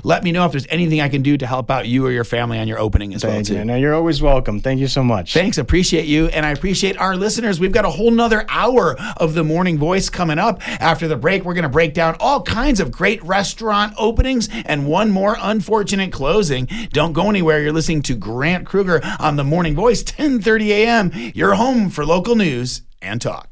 let me know if there's anything I can do to help out you or your family on your opening as Thank well, you. too. No, you're always welcome. Thank you so much. Thanks. Appreciate you. And I appreciate our listeners. We've got a whole nother hour of the Morning Voice coming up. After the break, we're going to break down all kinds of great restaurant openings and one more unfortunate closing. Don't go anywhere. You're listening to Grant Kruger on the Morning Voice, ten thirty a.m. Your home for local news and talk.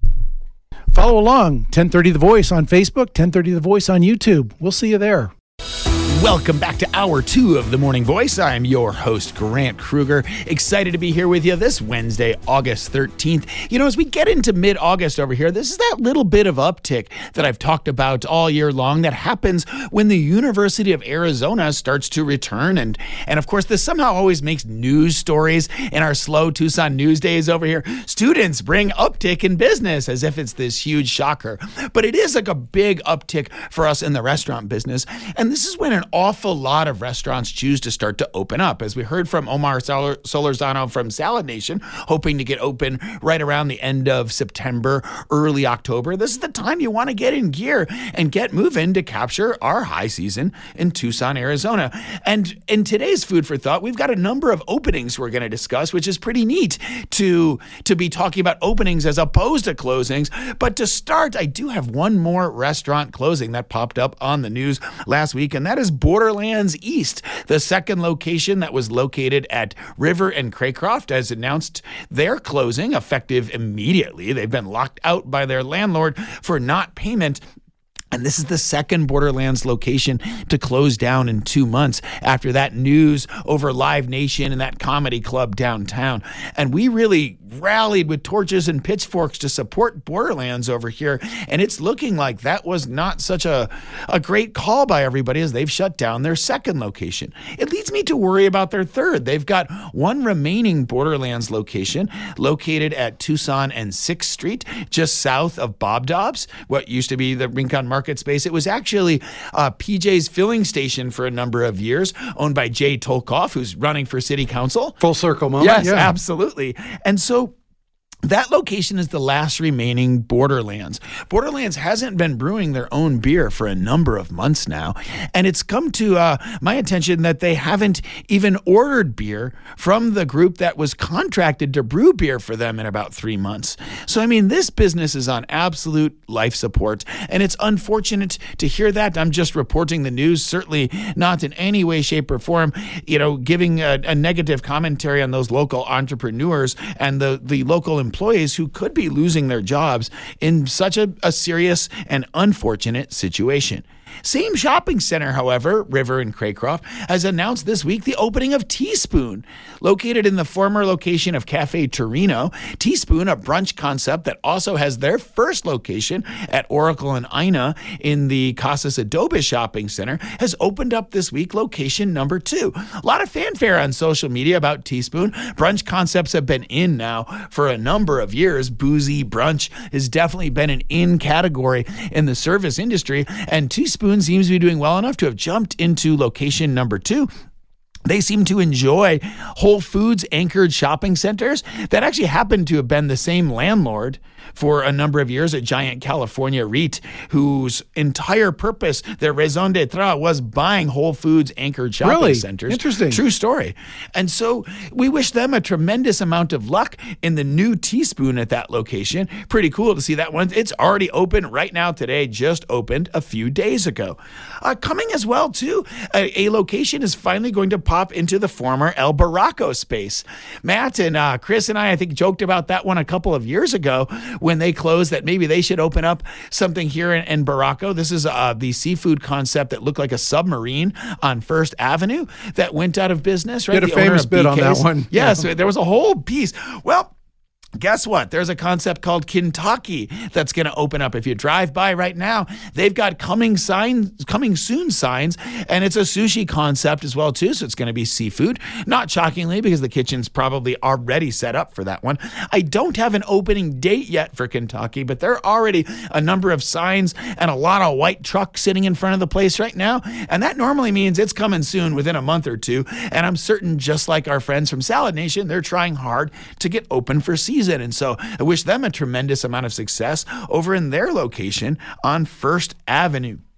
Follow along, ten thirty The Voice on Facebook, ten thirty The Voice on YouTube. We'll see you there. Welcome back to Hour two of The Morning Voice. I'm your host, Grant Kruger. Excited to be here with you this Wednesday, August thirteenth. You know, as we get into mid-August over here, this is that little bit of uptick that I've talked about all year long that happens when the University of Arizona starts to return. And, and of course, this somehow always makes news stories in our slow Tucson news days over here. Students bring uptick in business as if it's this huge shocker. But it is like a big uptick for us in the restaurant business. And this is when an awful lot of restaurants choose to start to open up. As we heard from Omar Sol- Solorzano from Salad Nation, hoping to get open right around the end of September, early October. This is the time you want to get in gear and get moving to capture our high season in Tucson, Arizona. And in today's Food for Thought, we've got a number of openings we're going to discuss, which is pretty neat to, to be talking about openings as opposed to closings. But to start, I do have one more restaurant closing that popped up on the news last week, and that is Borderlands East, the second location that was located at River and Craycroft, has announced their closing effective immediately. They've been locked out by their landlord for not payment. And this is the second Borderlands location to close down in two months after that news over Live Nation and that comedy club downtown. And we really rallied with torches and pitchforks to support Borderlands over here. And it's looking like that was not such a, a great call by everybody as they've shut down their second location. It leads me to worry about their third. They've got one remaining Borderlands location located at Tucson and sixth Street, just south of Bob Dobbs, what used to be the Rincon Market space. It was actually uh, P J's filling station for a number of years, owned by Jay Tolkoff, who's running for city council. Full circle moment. Yes, yeah. absolutely. And so that location is the last remaining Borderlands. Borderlands hasn't been brewing their own beer for a number of months now, and it's come to uh, my attention that they haven't even ordered beer from the group that was contracted to brew beer for them in about three months. So, I mean, this business is on absolute life support, and it's unfortunate to hear that. I'm just reporting the news, certainly not in any way, shape, or form, you know, giving a, a negative commentary on those local entrepreneurs and the, the local employees who could be losing their jobs in such a, a serious and unfortunate situation. Same shopping center, however, River and Craycroft, has announced this week the opening of Teaspoon. Located in the former location of Cafe Torino, Teaspoon, a brunch concept that also has their first location at Oracle and Ina in the Casas Adobe shopping center, has opened up this week location number two. A lot of fanfare on social media about Teaspoon. Brunch concepts have been in now for a number of years. Boozy brunch has definitely been an in category in the service industry, and Teaspoon seems to be doing well enough to have jumped into location number two. They seem to enjoy Whole Foods anchored shopping centers that actually happen to have been the same landlord for a number of years at Giant California REIT, whose entire purpose, their raison d'etre, was buying Whole Foods anchored shopping really? centers. Interesting. True story. And so we wish them a tremendous amount of luck in the new Teaspoon at that location. Pretty cool to see that one. It's already open right now today, just opened a few days ago. Uh, coming as well, too, a, a location is finally going to pop into the former El Barraco space. Matt and uh, Chris and I, I think, joked about that one a couple of years ago when they closed, that maybe they should open up something here in, in Barraco. This is uh, the seafood concept that looked like a submarine on First Avenue that went out of business. Right? Did a The owner famous of bit on B K's. that one. Yes, Yeah. there was a whole piece. Well, guess what? There's a concept called Kentucky that's going to open up. If you drive by right now, they've got coming signs, coming soon signs, and it's a sushi concept as well too. So it's going to be seafood. Not shockingly, because the kitchen's probably already set up for that one. I don't have an opening date yet for Kentucky, but there are already a number of signs and a lot of white trucks sitting in front of the place right now, and that normally means it's coming soon, within a month or two. And I'm certain, just like our friends from Salad Nation, they're trying hard to get open for season. And so I wish them a tremendous amount of success over in their location on First Avenue.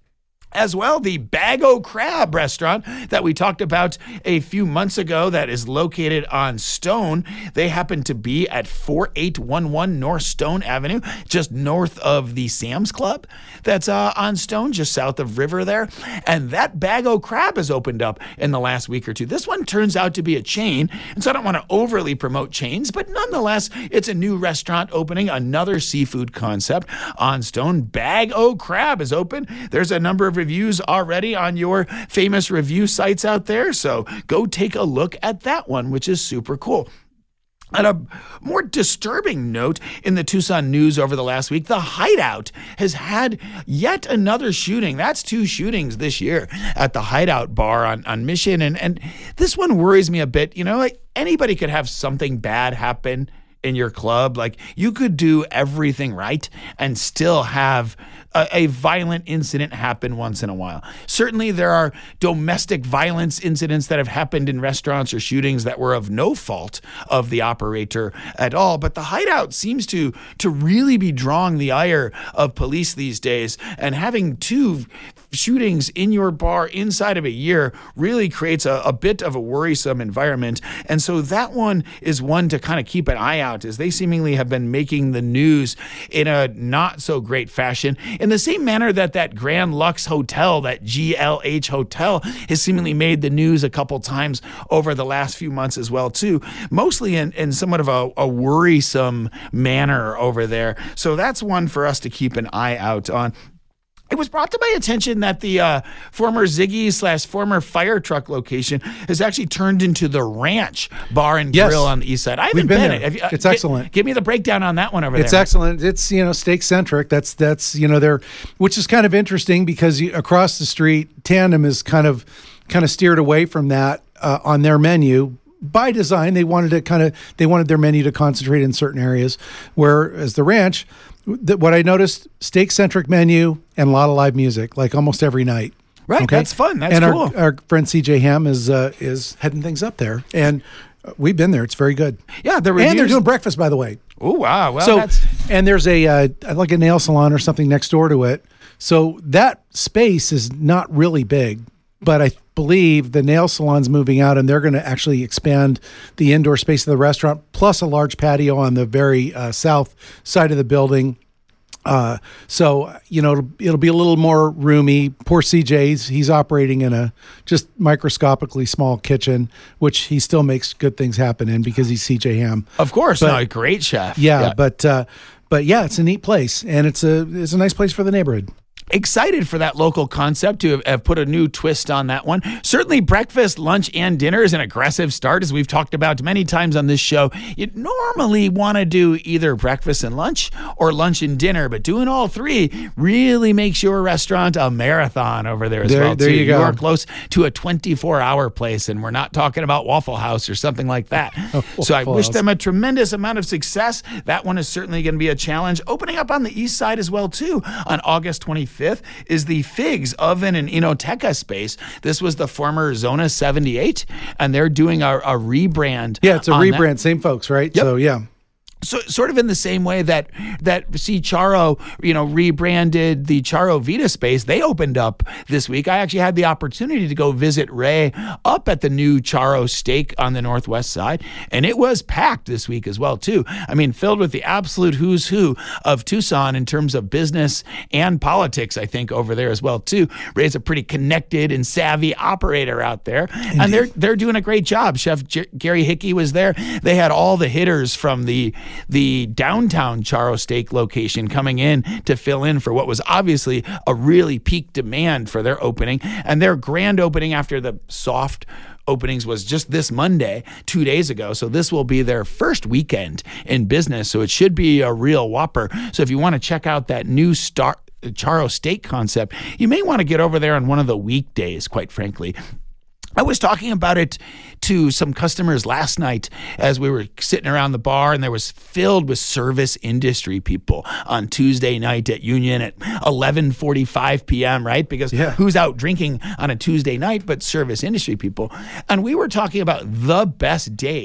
As well, the Bag O' Crab restaurant that we talked about a few months ago that is located on Stone. They happen to be at forty-eight eleven North Stone Avenue, just north of the Sam's Club that's uh, on Stone, just south of River there. And that Bag O' Crab has opened up in the last week or two. This one turns out to be a chain, and so I don't want to overly promote chains, but nonetheless, it's a new restaurant opening, another seafood concept on Stone. Bag O' Crab is open. There's a number of reviews already on your famous review sites out there, so go take a look at that one, which is super cool. On a more disturbing note in the Tucson news over the last week, the Hideout has had yet another shooting. That's two shootings this year at the Hideout bar on, on Mission. And, and this one worries me a bit. You know, like anybody could have something bad happen in your club. Like you could do everything right and still have a, a violent incident happen once in a while. Certainly there are domestic violence incidents that have happened in restaurants or shootings that were of no fault of the operator at all. But the Hideout seems to to really be drawing the ire of police these days, and having two shootings in your bar inside of a year really creates a, a bit of a worrisome environment. And so that one is one to kind of keep an eye out, as they seemingly have been making the news in a not so great fashion, in the same manner that that Grand Lux Hotel, that G L H Hotel, has seemingly made the news a couple times over the last few months as well too, mostly in, in somewhat of a, a worrisome manner over there. So that's one for us to keep an eye out on. It was brought to my attention that the uh, former Ziggy slash former fire truck location has actually turned into the Ranch Bar and Yes. Grill on the east side. I haven't We've been been, there. it. Have you- uh, It's gi- excellent. Give me the breakdown on that one over It's there. excellent. It's, you know, steak centric. That's, that's, you know, they're, which is kind of interesting because you, across the street, Tandem is kind of, kind of steered away from that uh, on their menu. By design, they wanted to kind of, they wanted their menu to concentrate in certain areas, whereas the Ranch, th- what I noticed, steak-centric menu and a lot of live music, like almost every night. Right, that's fun. That's and cool. our, our friend C J Ham is uh, is heading things up there, and uh, we've been there. It's very good. Yeah, the and they're reviews- doing breakfast, by the way. Oh, wow. Well, So, that's... and there's a uh, like a nail salon or something next door to it. So that space is not really big, but I believe the nail salon's moving out, and they're going to actually expand the indoor space of the restaurant, plus a large patio on the very uh, south side of the building. Uh, so, you know, it'll, it'll be a little more roomy. Poor C J's, he's operating in a just microscopically small kitchen, which he still makes good things happen in because he's C J Ham. Of course, But- no, a great chef. Yeah, but uh, but yeah, it's a neat place, and it's a it's a nice place for the neighborhood. Excited for that local concept to have, have put a new twist on that one. Certainly breakfast, lunch, and dinner is an aggressive start, as we've talked about many times on this show. You normally want to do either breakfast and lunch or lunch and dinner, but doing all three really makes your restaurant a marathon over there as There- well. there too. you go. are close to a twenty-four hour place, and we're not talking about Waffle House or something like that. So I Waffle wish House. them a tremendous amount of success. That one is certainly going to be a challenge. Opening up on the east side as well too on August twenty-fifth is the Figs Oven and Enoteca space. This was the former Zona seventy-eight, and they're doing a, a rebrand. Yeah, it's a on that. rebrand, same folks, right? Yep. So yeah. So, sort of in the same way that that C Charo, you know, rebranded the Charo Vita space, they opened up this week. I actually had the opportunity to go visit Ray up at the new Charo Steak on the northwest side, and it was packed this week as well too. I mean, filled with the absolute who's who of Tucson in terms of business and politics. I think over there as well too. Ray's a pretty connected and savvy operator out there, Indeed. and they're they're doing a great job. Chef J- Gary Hickey was there. They had all the hitters from the the downtown Charo Steak location coming in to fill in for what was obviously a really peak demand for their opening. And their grand opening after the soft openings was just this Monday, two days ago. So this will be their first weekend in business. So it should be a real whopper. So if you want to check out that new star Charo Steak concept, you may want to get over there on one of the weekdays, quite frankly. I was talking about it to some customers last night as we were sitting around the bar, and there was filled with service industry people on Tuesday night at Union at eleven forty-five p.m., right? Because Yeah. who's out drinking on a Tuesday night but service industry people? And we were talking about the best days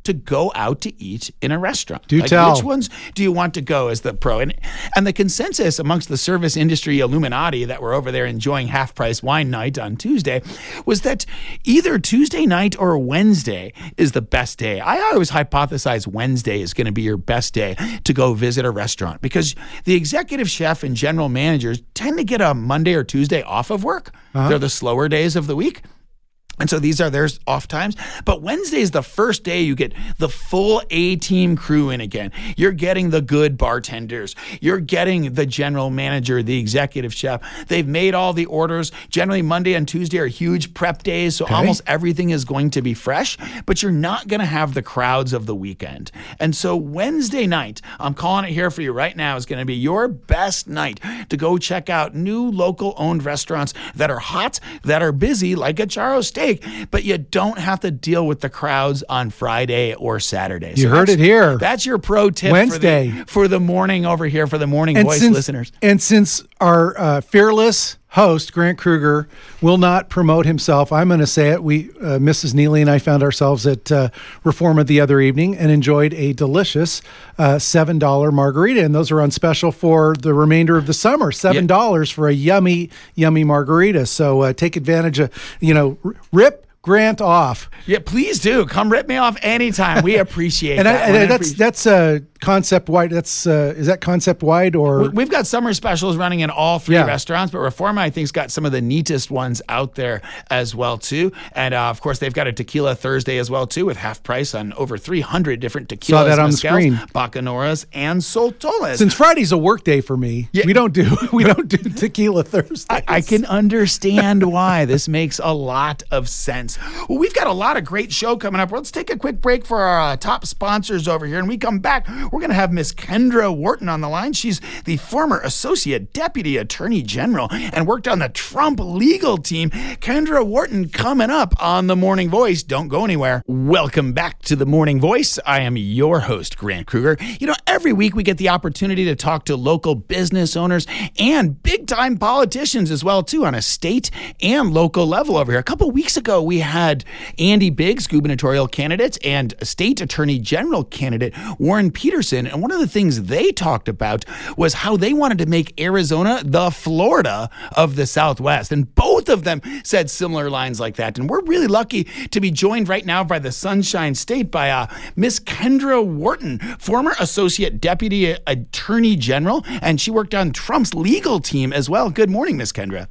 to go out to eat in a restaurant. Do like, tell. Which ones do you want to go as the pro? And, and the consensus amongst the service industry Illuminati that were over there enjoying half-price wine night on Tuesday was that either Tuesday night or Wednesday is the best day. I always hypothesize Wednesday is going to be your best day to go visit a restaurant because the executive chef and general managers tend to get a Monday or Tuesday off of work. Uh-huh. They're the slower days of the week. And so these are their off times. But Wednesday is the first day you get the full A-team crew in again. You're getting the good bartenders. You're getting the general manager, the executive chef. They've made all the orders. Generally, Monday and Tuesday are huge prep days, so okay. almost everything is going to be fresh, but you're not going to have the crowds of the weekend. And so Wednesday night, I'm calling it here for you right now, is going to be your best night to go check out new local-owned restaurants that are hot, that are busy, like a Charro Steak, but you don't have to deal with the crowds on Friday or Saturday. You so heard it here. That's your pro tip Wednesday. For, the, for the morning over here, for the Morning and Voice since, listeners. And since our uh, fearless host, Grant Kruger, will not promote himself, I'm going to say it. We, uh, Missus Neely and I found ourselves at uh, Reforma the other evening and enjoyed a delicious uh, seven dollar margarita. And those are on special for the remainder of the summer. seven dollars yep. for a yummy, yummy margarita. So uh, take advantage of, you know, r- rip Grant off. Yeah, please do. Come rip me off anytime. We appreciate and that. I, and that's that's uh, concept wide. That's uh, is that concept wide or we've got summer specials running in all three yeah. restaurants, but Reforma I think's got some of the neatest ones out there as well too. And uh, of course they've got a Tequila Thursday as well too, with half price on over three hundred different tequilas, saw that on the mezcals, screen, Bacanoras, and Soltoles. Since Friday's a work day for me, yeah. we don't do we don't do Tequila Thursdays. I, I can understand why. This makes a lot of sense. Well, we've got a lot of great show coming up. Let's take a quick break for our uh, top sponsors over here. And we come back, we're going to have Miss Kendra Wharton on the line. She's the former Associate Deputy Attorney General and worked on the Trump legal team. Kendra Wharton coming up on The Morning Voice. Don't go anywhere. Welcome back to The Morning Voice. I am your host, Grant Kruger. You know, every week we get the opportunity to talk to local business owners and big-time politicians as well, too, on a state and local level over here. A couple weeks ago, we had Andy Biggs, gubernatorial candidate, and state attorney general candidate Warren Peterson. And one of the things they talked about was how they wanted to make Arizona the Florida of the Southwest. And both of them said similar lines like that. And we're really lucky to be joined right now by the Sunshine State by uh, Miss Kendra Wharton, former associate deputy attorney general, and she worked on Trump's legal team as well. Good morning, Miss Kendra.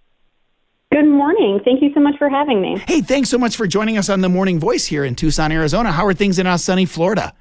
Good morning. Thank you so much for having me. Hey, thanks so much for joining us on The Morning Voice here in Tucson, Arizona. How are things in our sunny Florida?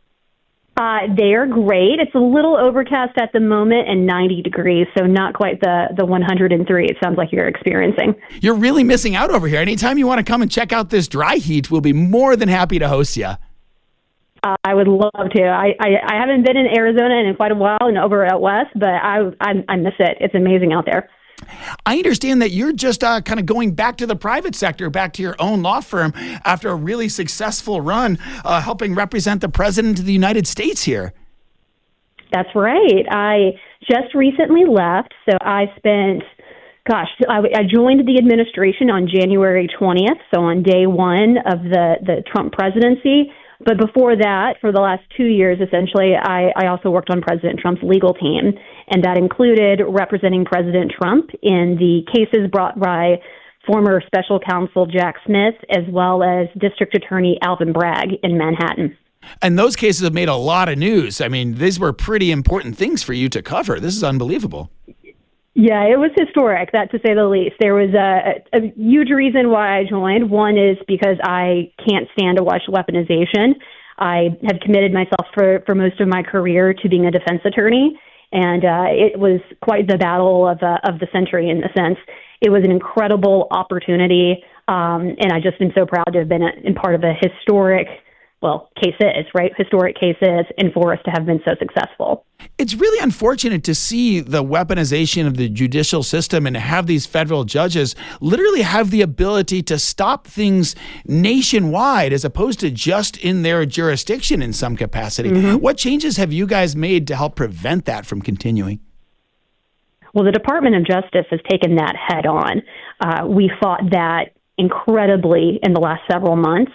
Uh, they are great. It's a little overcast at the moment and ninety degrees, so not quite the, the one hundred three it sounds like you're experiencing. You're really missing out over here. Anytime you want to come and check out this dry heat, we'll be more than happy to host you. Uh, I would love to. I, I, I haven't been in Arizona in quite a while and over out west, but I, I, I miss it. It's amazing out there. I understand that you're just uh, kind of going back to the private sector, back to your own law firm after a really successful run, uh, helping represent the President of the United States here. That's right. I just recently left, so I spent, gosh, I, I joined the administration on January twentieth, so on day one of the, the Trump presidency. But before that, for the last two years, essentially, I, I also worked on President Trump's legal team, and that included representing President Trump in the cases brought by former special counsel Jack Smith, as well as District Attorney Alvin Bragg in Manhattan. And those cases have made a lot of news. I mean, these were pretty important things for you to cover. This is unbelievable. Yeah, it was historic, that to say the least. There was a, a huge reason why I joined. One is because I can't stand to watch weaponization. I have committed myself for, for most of my career to being a defense attorney, and uh, it was quite the battle of uh, of the century in a sense. It was an incredible opportunity, um, and I just am so proud to have been a, in part of a historic well, cases, right? Historic cases, and for us to have been so successful. It's really unfortunate to see the weaponization of the judicial system and have these federal judges literally have the ability to stop things nationwide as opposed to just in their jurisdiction in some capacity. Mm-hmm. What changes have you guys made to help prevent that from continuing? Well, the Department of Justice has taken that head on. Uh, we fought that incredibly in the last several months.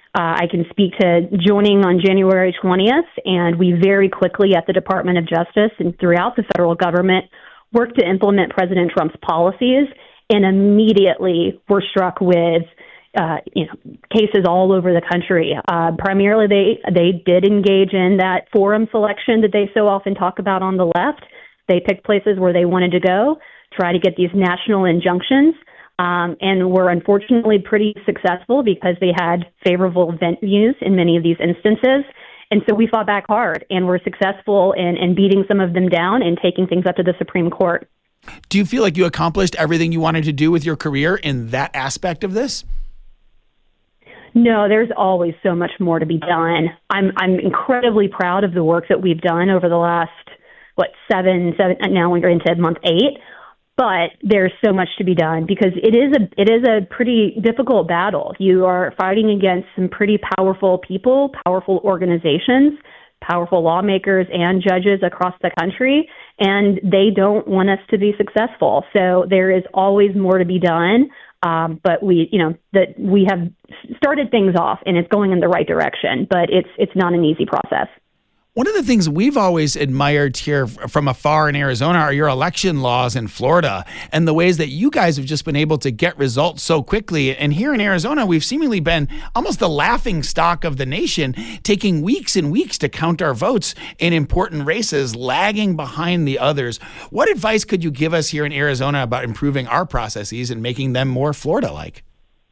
Uh, I can speak to joining on January twentieth, and we very quickly at the Department of Justice and throughout the federal government worked to implement President Trump's policies, and immediately were struck with uh, you know cases all over the country. Uh, primarily, they they did engage in that forum selection that they so often talk about on the left. They picked places where they wanted to go, try to get these national injunctions. Um, and were unfortunately pretty successful because they had favorable venues in many of these instances. And so we fought back hard and were successful in, in beating some of them down and taking things up to the Supreme Court. Do you feel like you accomplished everything you wanted to do with your career in that aspect of this? No, there's always so much more to be done. I'm I'm incredibly proud of the work that we've done over the last, what, seven, seven, now we're into month eight. But there's so much to be done because it is a it is a pretty difficult battle. You are fighting against some pretty powerful people, powerful organizations, powerful lawmakers and judges across the country, and they don't want us to be successful. So there is always more to be done. Um, but we, you know, that we have started things off and it's going in the right direction. But it's it's not an easy process. One of the things we've always admired here from afar in Arizona are your election laws in Florida and the ways that you guys have just been able to get results so quickly. And here in Arizona, we've seemingly been almost the laughing stock of the nation, taking weeks and weeks to count our votes in important races, lagging behind the others. What advice could you give us here in Arizona about improving our processes and making them more Florida-like?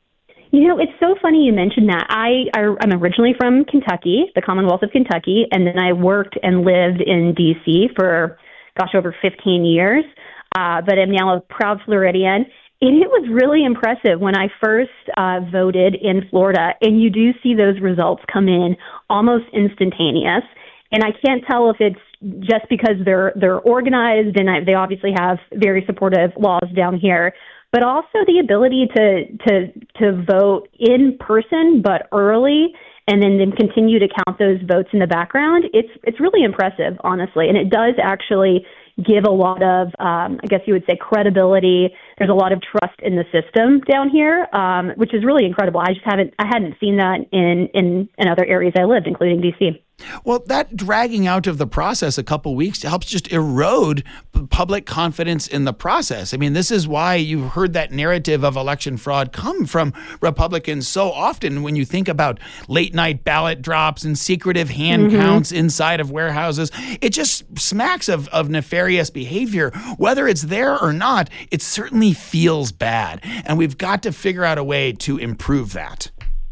You know, it's so funny you mentioned that. I, I, I'm originally from Kentucky, the Commonwealth of Kentucky, and then I worked and lived in D C for, gosh, over fifteen years. Uh, but I'm now a proud Floridian. And it was really impressive when I first uh, voted in Florida, and you do see those results come in almost instantaneous. And I can't tell if it's just because they're they're organized, and I, they obviously have very supportive laws down here, but also the ability to to to vote in person but early and then, then continue to count those votes in the background. It's it's really impressive, honestly, and it does actually give a lot of, um, I guess you would say, credibility. There's a lot of trust in the system down here, um, which is really incredible. I just haven't I hadn't seen that in, in, in other areas I lived, including D C. Well, that dragging out of the process a couple weeks helps just erode public confidence in the process. I mean, this is why you've heard that narrative of election fraud come from Republicans so often when you think about late night ballot drops and secretive hand mm-hmm. counts inside of warehouses. It just smacks of, of nefarious behavior. Whether it's there or not, it certainly feels bad. And we've got to figure out a way to improve that.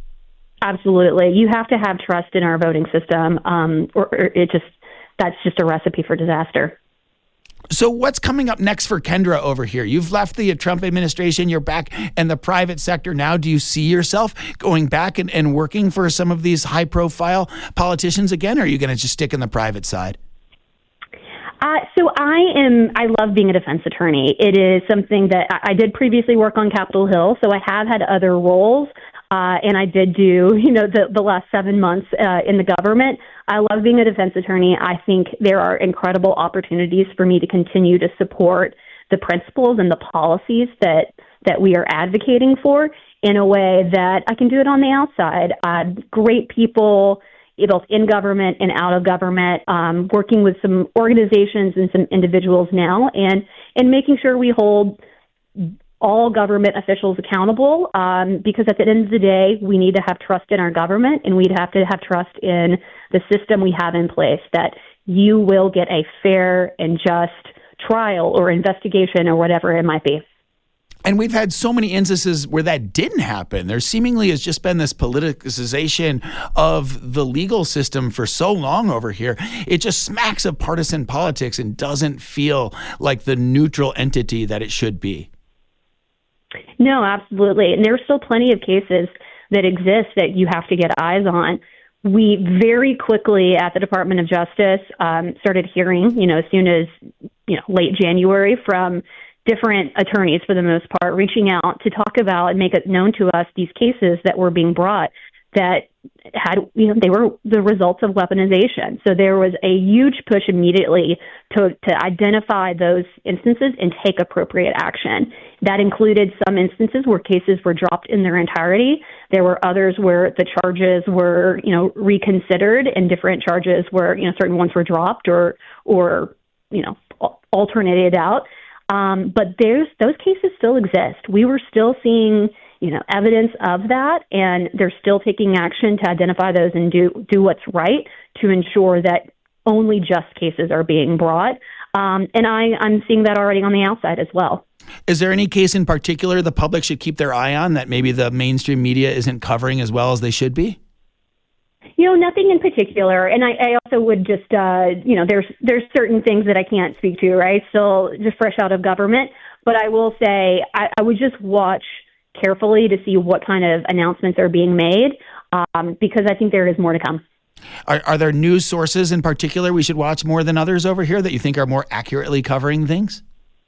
Absolutely. You have to have trust in our voting system, um, or, or it just that's just a recipe for disaster. So what's coming up next for Kendra over here? You've left the Trump administration. You're back in the private sector now. Do you see yourself going back and, and working for some of these high-profile politicians again, or are you going to just stick in the private side? Uh, so I am, I love being a defense attorney. It is something that I, I did previously work on Capitol Hill, so I have had other roles. Uh, and I did do, you know, the, the last seven months uh, in the government. I love being a defense attorney. I think there are incredible opportunities for me to continue to support the principles and the policies that, that we are advocating for in a way that I can do it on the outside. Uh, great people, both in government and out of government, um, working with some organizations and some individuals now, and, and making sure we hold all government officials accountable, um, because at the end of the day, we need to have trust in our government, and we'd have to have trust in the system we have in place, that you will get a fair and just trial or investigation or whatever it might be. And we've had so many instances where that didn't happen. There seemingly has just been this politicization of the legal system for so long over here. It just smacks of partisan politics and doesn't feel like the neutral entity that it should be. No, absolutely. And there's still plenty of cases that exist that you have to get eyes on. We very quickly at the Department of Justice um, started hearing, you know, as soon as, you know, late January from different attorneys for the most part, reaching out to talk about and make it known to us these cases that were being brought that had, you know, they were the results of weaponization. So there was a huge push immediately to, to identify those instances and take appropriate action. That included some instances where cases were dropped in their entirety. There were others where the charges were, you know, reconsidered, and different charges were, you know, certain ones were dropped or, or, you know, alternated out. Um, but there's, those cases still exist. We were still seeing, you know, evidence of that, and they're still taking action to identify those and do, do what's right to ensure that only just cases are being brought. Um, and I, I'm seeing that already on the outside as well. Is there any case in particular the public should keep their eye on that maybe the mainstream media isn't covering as well as they should be? You know, nothing in particular. And I, I also would just, uh, you know, there's there's certain things that I can't speak to, right? Still just fresh out of government. But I will say I, I would just watch carefully to see what kind of announcements are being made, um, because I think there is more to come. Are, are there news sources in particular we should watch more than others over here that you think are more accurately covering things?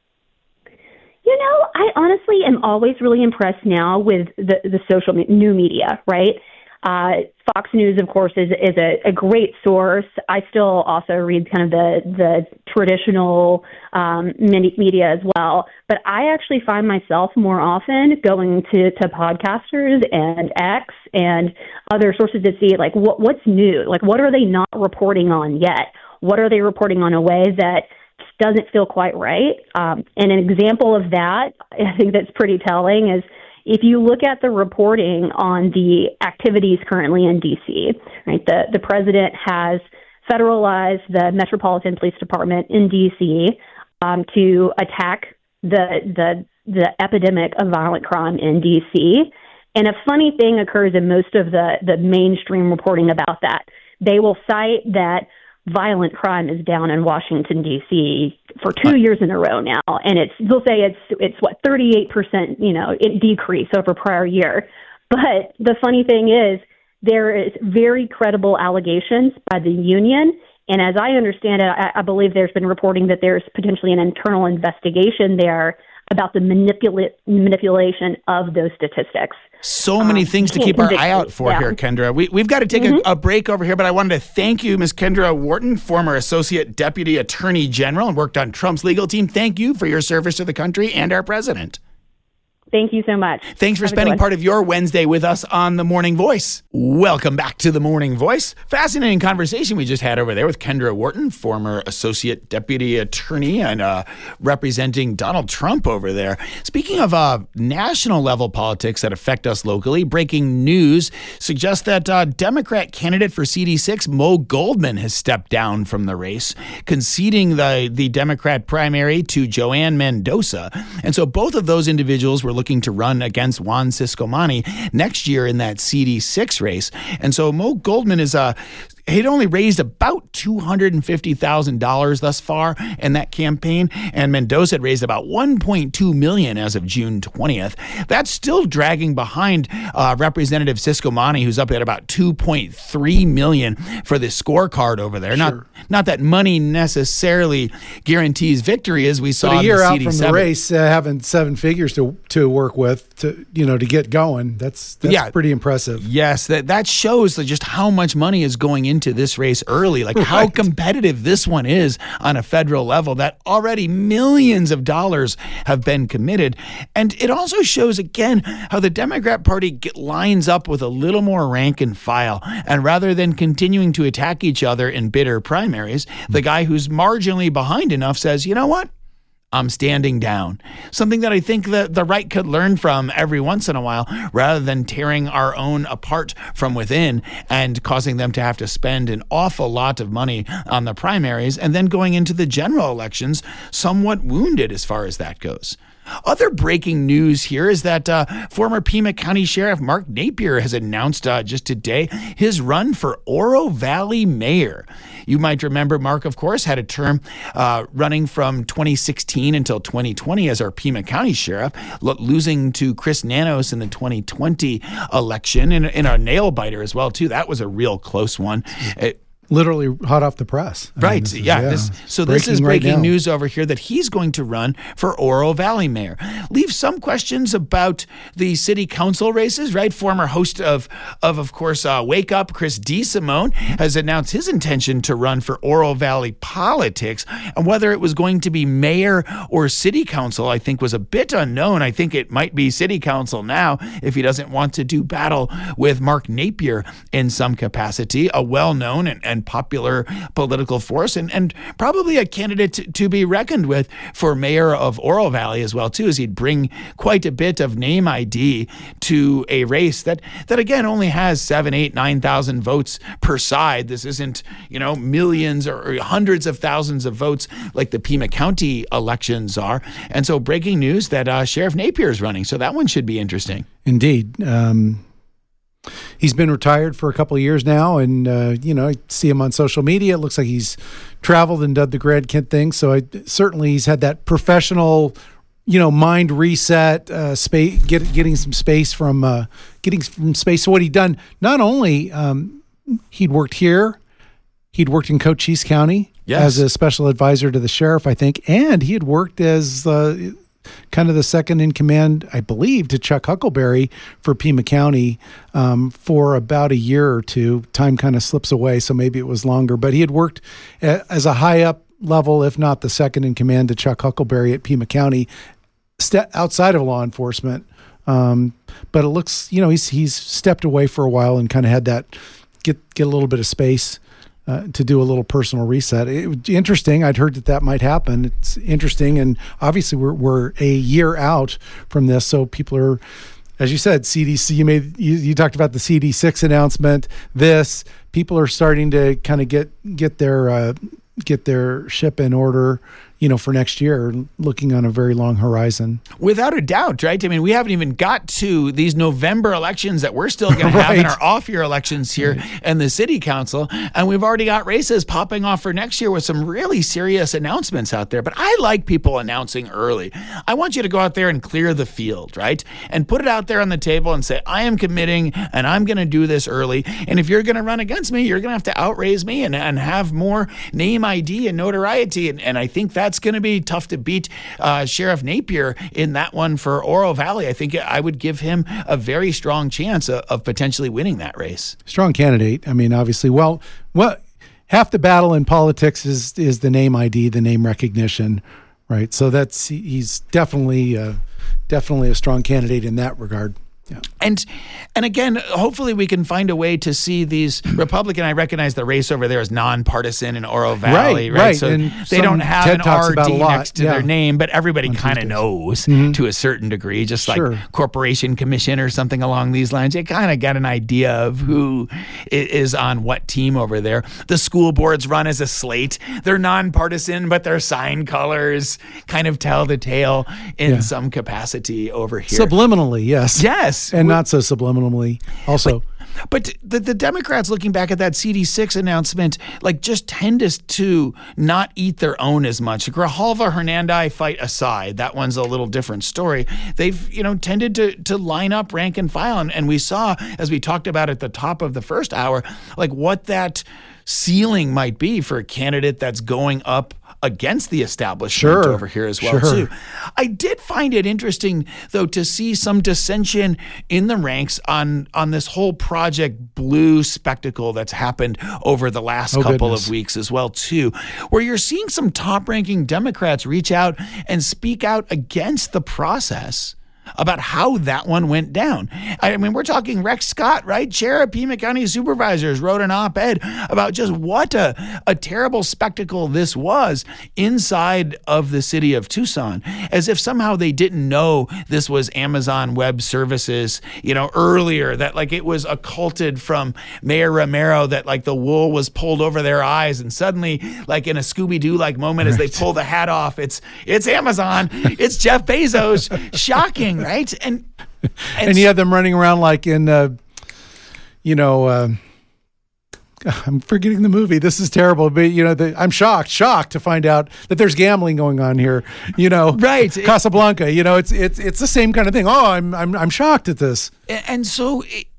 You know, I honestly am always really impressed now with the, the social me- new media, right? Uh, Fox News, of course, is is a, a great source. I still also read kind of the the traditional um, media as well. But I actually find myself more often going to, to podcasters and X and other sources to see, like, what what's new? Like, what are they not reporting on yet? What are they reporting on a way that doesn't feel quite right? Um, and an example of that, I think that's pretty telling, is if you look at the reporting on the activities currently in D C, right, the, the president has federalized the Metropolitan Police Department in D C um, to attack the, the the epidemic of violent crime in D C. And a funny thing occurs in most of the, the mainstream reporting about that. They will cite that violent crime is down in Washington, D C for two years in a row now. And it's, they'll say it's, it's what, thirty-eight percent, you know, it decrease over prior year. But the funny thing is there is very credible allegations by the union. And as I understand it, I, I believe there's been reporting that there's potentially an internal investigation there about the manipula- manipulation of those statistics. So many um, things to keep our eye out for yeah. here, Kendra. We, we've got to take mm-hmm. a, a break over here, but I wanted to thank you, Miz Kendra Wharton, former Associate Deputy Attorney General and worked on Trump's legal team. Thank you for your service to the country and our president. Thank you so much. Thanks for Have spending part of your Wednesday with us on The Morning Voice. Welcome back to The Morning Voice. Fascinating conversation we just had over there with Kendra Wharton, former Associate Deputy Attorney and uh, representing Donald Trump over there. Speaking of uh, national level politics that affect us locally, breaking news suggests that uh, Democrat candidate for C D six, Mo Goldman, has stepped down from the race, conceding the, the Democrat primary to Joanne Mendoza. And so both of those individuals were looking to run against Juan Ciscomani next year in that C D six race. And so Mo Goldman is uh, he'd only raised about two hundred fifty thousand dollars thus far in that campaign, and Mendoza had raised about one point two million dollars as of June twentieth. That's still dragging behind uh, Representative Ciscomani, who's up at about two point three million dollars for the scorecard over there. Sure. Not not that money necessarily guarantees victory, as we saw but a year in the out C D seven. from the race, uh, having seven figures to to work with to you know to get going. That's that's yeah. pretty impressive. Yes, that that shows just how much money is going into this race early, like right. how competitive this one is on a federal level, that already millions of dollars have been committed. And it also shows again how the Democrat Party get, lines up with a little more rank and file, and rather than continuing to attack each other in bitter primaries, the guy who's marginally behind enough says, you know what? I'm standing down. Something that I think that the right could learn from every once in a while, rather than tearing our own apart from within and causing them to have to spend an awful lot of money on the primaries and then going into the general elections somewhat wounded as far as that goes. Other breaking news here is that uh, former Pima County Sheriff Mark Napier has announced uh, just today his run for Oro Valley mayor. You might remember Mark, of course, had a term uh, running from twenty sixteen until twenty twenty as our Pima County Sheriff, lo- losing to Chris Nanos in the twenty twenty election, and in a nail biter as well, too. That was a real close one. It, Literally hot off the press. I mean, Right. this is- yeah. This, so this is Breaking right breaking now. news over here that he's going to run for Oro Valley mayor. Leave some questions about the city council races, right? Former host of, of, of course, uh, Wake Up, Chris DeSimone, has announced his intention to run for Oro Valley politics. And whether it was going to be mayor or city council, I think was a bit unknown. I think it might be city council now if he doesn't want to do battle with Mark Napier in some capacity, a well-known and, and popular political force, and, and probably a candidate to, to be reckoned with for mayor of Oro Valley as well, too, as he'd bring quite a bit of name I D to a race that, that again, only has seven, eight, nine thousand votes per side. This isn't, you know, millions or, or hundreds of thousands of votes like the Pima County elections are. And so breaking news that uh, Sheriff Napier is running. So that one should be interesting. Indeed. Um, he's been retired for a couple of years now, and uh, you know, I see him on social media. It looks like he's traveled and done the Grand Kent thing. So I certainly he's had that professional, you know, mind reset, uh, space, get, getting some space from uh, getting some space. So what he'd done, not only um, he'd worked here, he'd worked in Cochise County Yes. as a special advisor to the sheriff, I think, and he had worked as uh, kind of the second in command, I believe, to Chuck Huckleberry for Pima County um, for about a year or two. Time kind of slips away, so maybe it was longer. But he had worked a, as a high up level, if not the second in command to Chuck Huckleberry at Pima County, ste- outside of law enforcement. Um, but it looks, you know, he's he's stepped away for a while and kind of had that get get a little bit of space. Uh, to do a little personal reset. It was interesting. I'd heard that that might happen. It's interesting. And obviously we're, we're a year out from this. So people are, as you said, C D C, you made, you, you talked about the C D six announcement, this, people are starting to kind of get, get their, uh, get their ship in order, you know, for next year, looking on a very long horizon. Without a doubt, right? I mean, we haven't even got to these November elections that we're still going to have in Right. our off-year elections here in the city council. And we've already got races popping off for next year with some really serious announcements out there. But I like people announcing early. I want you to go out there and clear the field, right? And put it out there on the table and say, I am committing and I'm going to do this early. And if you're going to run against me, you're going to have to outraise me and, and have more name I D and notoriety. And, and I think that that's going to be tough to beat uh, Sheriff Napier in that one for Oro Valley. I think I would give him a very strong chance of, of potentially winning that race. Strong candidate. I mean, obviously, well, well, half the battle in politics is is the name I D, the name recognition, right? So that's he's definitely uh, definitely a strong candidate in that regard. Yeah. And and again, hopefully we can find a way to see these Republican. I recognize the race over there is nonpartisan in Oro Valley, Right, right? right. So And they some don't have TED an talks R about a D lot, next to yeah. their name, but everybody kind of Tuesdays. knows Mhm. to a certain degree, just Sure. like Corporation Commission or something along these lines. You kind of get an idea of who i- is on what team over there. The school boards run as a slate. They're nonpartisan, but their sign colors kind of tell the tale in Yeah. some capacity over here. Subliminally, yes. Yes. And not so subliminally also. But the, the Democrats, looking back at that C D six announcement, like just tend to, to not eat their own as much. Grijalva Hernandez fight aside, that one's a little different story. They've, you know, tended to to line up rank and file. And, and we saw, as we talked about at the top of the first hour, like what that ceiling might be for a candidate that's going up against the establishment Sure. over here as well, Sure. too. I did find it interesting, though, to see some dissension in the ranks on on this whole Project Blue spectacle that's happened over the last Oh, couple goodness. of weeks as well, too, where you're seeing some top-ranking Democrats reach out and speak out against the process about how that one went down. I mean, we're talking Rex Scott, right? Chair of Pima County Supervisors wrote an op-ed about just what a, a terrible spectacle this was inside of the city of Tucson, as if somehow they didn't know this was Amazon Web Services, you know, earlier, that like it was occulted from Mayor Romero, that like the wool was pulled over their eyes, and suddenly, like in a Scooby-Doo like moment, as they pull the hat off, it's it's Amazon, it's Jeff Bezos. Shocking, right? And and, And you had them running around like in, uh, you know, uh, I'm forgetting the movie. This is terrible. But, you know, the, I'm shocked, shocked to find out that there's gambling going on here. You know, Right. Casablanca. You know, it's it's it's the same kind of thing. Oh, I'm I'm I'm shocked at this. and so. It,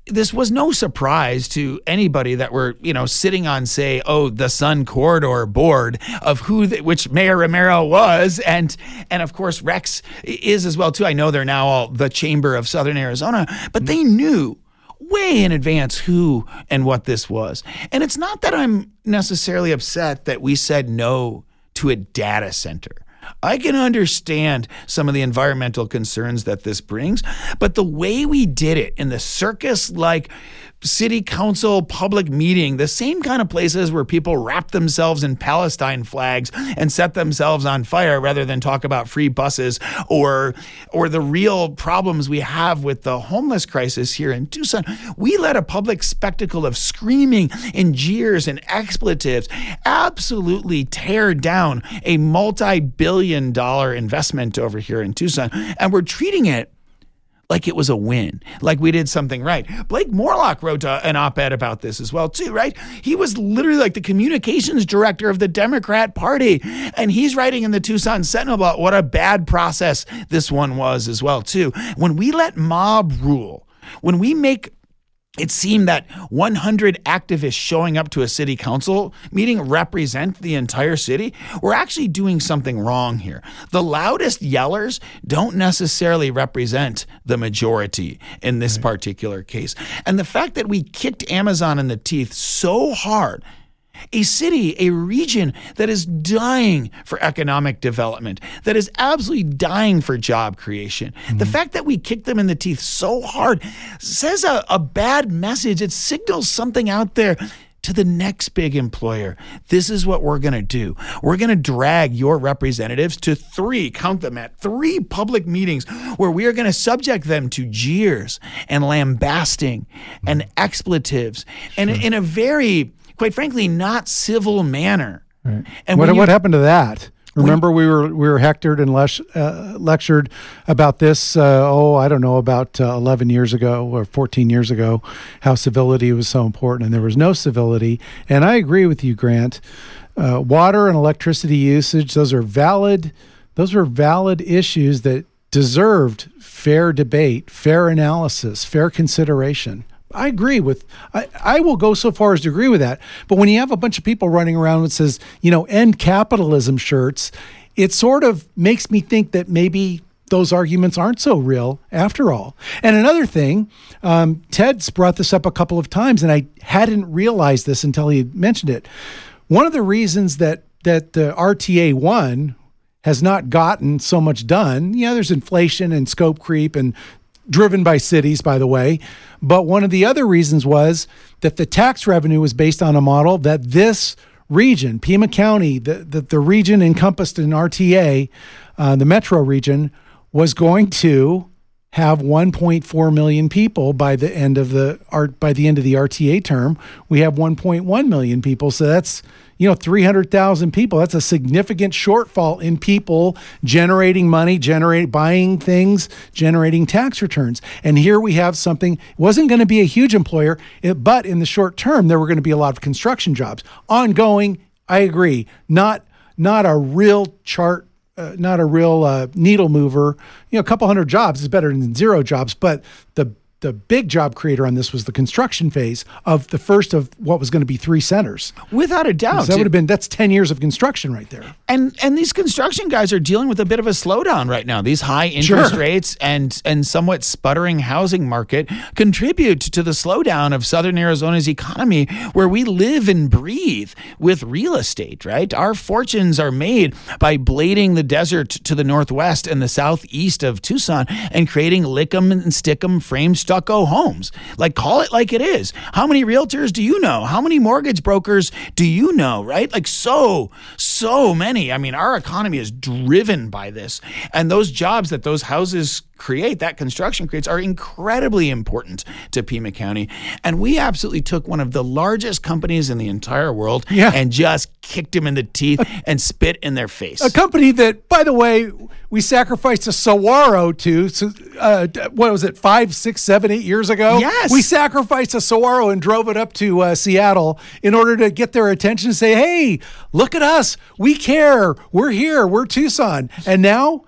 this was no surprise to anybody that were, you know, sitting on, say, oh, the Sun Corridor board of who, the, which Mayor Romero was, and and of course Rex is as well too. I know they're now all the Chamber of Southern Arizona, but they knew way in advance who and what this was. And it's not that I'm necessarily upset that we said no to a data center. I can understand some of the environmental concerns that this brings, but the way we did it in the circus-like city council public meeting, the same kind of places where people wrap themselves in Palestine flags and set themselves on fire rather than talk about free buses or or the real problems we have with the homeless crisis here in Tucson. We let a public spectacle of screaming and jeers and expletives absolutely tear down a multi-billion dollar investment over here in Tucson, and we're treating it like it was a win, like we did something right. Blake Morlock wrote uh, an op-ed about this as well too, right? He was literally like the communications director of the Democrat Party, and he's writing in the Tucson Sentinel about what a bad process this one was as well too. When we let mob rule, when we make it seemed that one hundred activists showing up to a city council meeting represent the entire city, we're actually doing something wrong here. The loudest yellers don't necessarily represent the majority in this right. particular case. And the fact that we kicked Amazon in the teeth so hard, a city, a region that is dying for economic development, that is absolutely dying for job creation. Mm-hmm. The fact that we kicked them in the teeth so hard says a, a bad message. It signals something out there to the next big employer. This is what we're going to do. We're going to drag your representatives to three, count them at three public meetings where we are going to subject them to jeers and lambasting and expletives sure. and in a very, quite frankly, not civil manner. Right. And what, you, what happened to that? Remember, we were we were hectored and lesh, uh, lectured about this. Uh, oh, I don't know, about uh, eleven years ago or fourteen years ago, how civility was so important, and there was no civility. And I agree with you, Grant. Uh, water and electricity usage; those are valid. Those are valid issues that deserved fair debate, fair analysis, fair consideration. I agree with, I, I will go so far as to agree with that. But when you have a bunch of people running around with says, you know, end capitalism shirts, it sort of makes me think that maybe those arguments aren't so real after all. And another thing, um, Ted's brought this up a couple of times, and I hadn't realized this until he mentioned it. One of the reasons that, that the R T A one has not gotten so much done, you know, there's inflation and scope creep and driven by cities, by the way. But one of the other reasons was that the tax revenue was based on a model that this region, Pima County, the, the, the region encompassed in R T A, uh, the metro region, was going to have one point four million people by the end of the by the end of the R T A term. We have one point one million people. So that's, you know, three hundred thousand people. That's a significant shortfall in people generating money, generate buying things, generating tax returns. And here we have something, it wasn't going to be a huge employer, it, but in the short term, there were going to be a lot of construction jobs. Ongoing, I agree, not not a real chart, uh, not a real uh, needle mover. You know, a couple hundred jobs is better than zero jobs, but the The big job creator on this was the construction phase of the first of what was going to be three centers. Without a doubt. So that would have been, that's ten years of construction right there. And and these construction guys are dealing with a bit of a slowdown right now. These high interest Sure. rates and and somewhat sputtering housing market contribute to the slowdown of Southern Arizona's economy, where we live and breathe with real estate, right? Our fortunes are made by blading the desert to the northwest and the southeast of Tucson and creating lick-em and stick-em frame stucco homes. Like, call it like it is. How many realtors do you know? How many mortgage brokers do you know, right? Like, so, so many. I mean, our economy is driven by this. And those jobs that those houses create, that construction creates, are incredibly important to Pima County. And we absolutely took one of the largest companies in the entire world Yeah. and just kicked them in the teeth and spit in their face. A company that, by the way, we sacrificed a saguaro to, so, uh, what was it, five, six, seven, eight years ago? Yes. We sacrificed a saguaro and drove it up to uh, Seattle in order to get their attention and say, hey, look at us. We care. We're here. We're Tucson. And now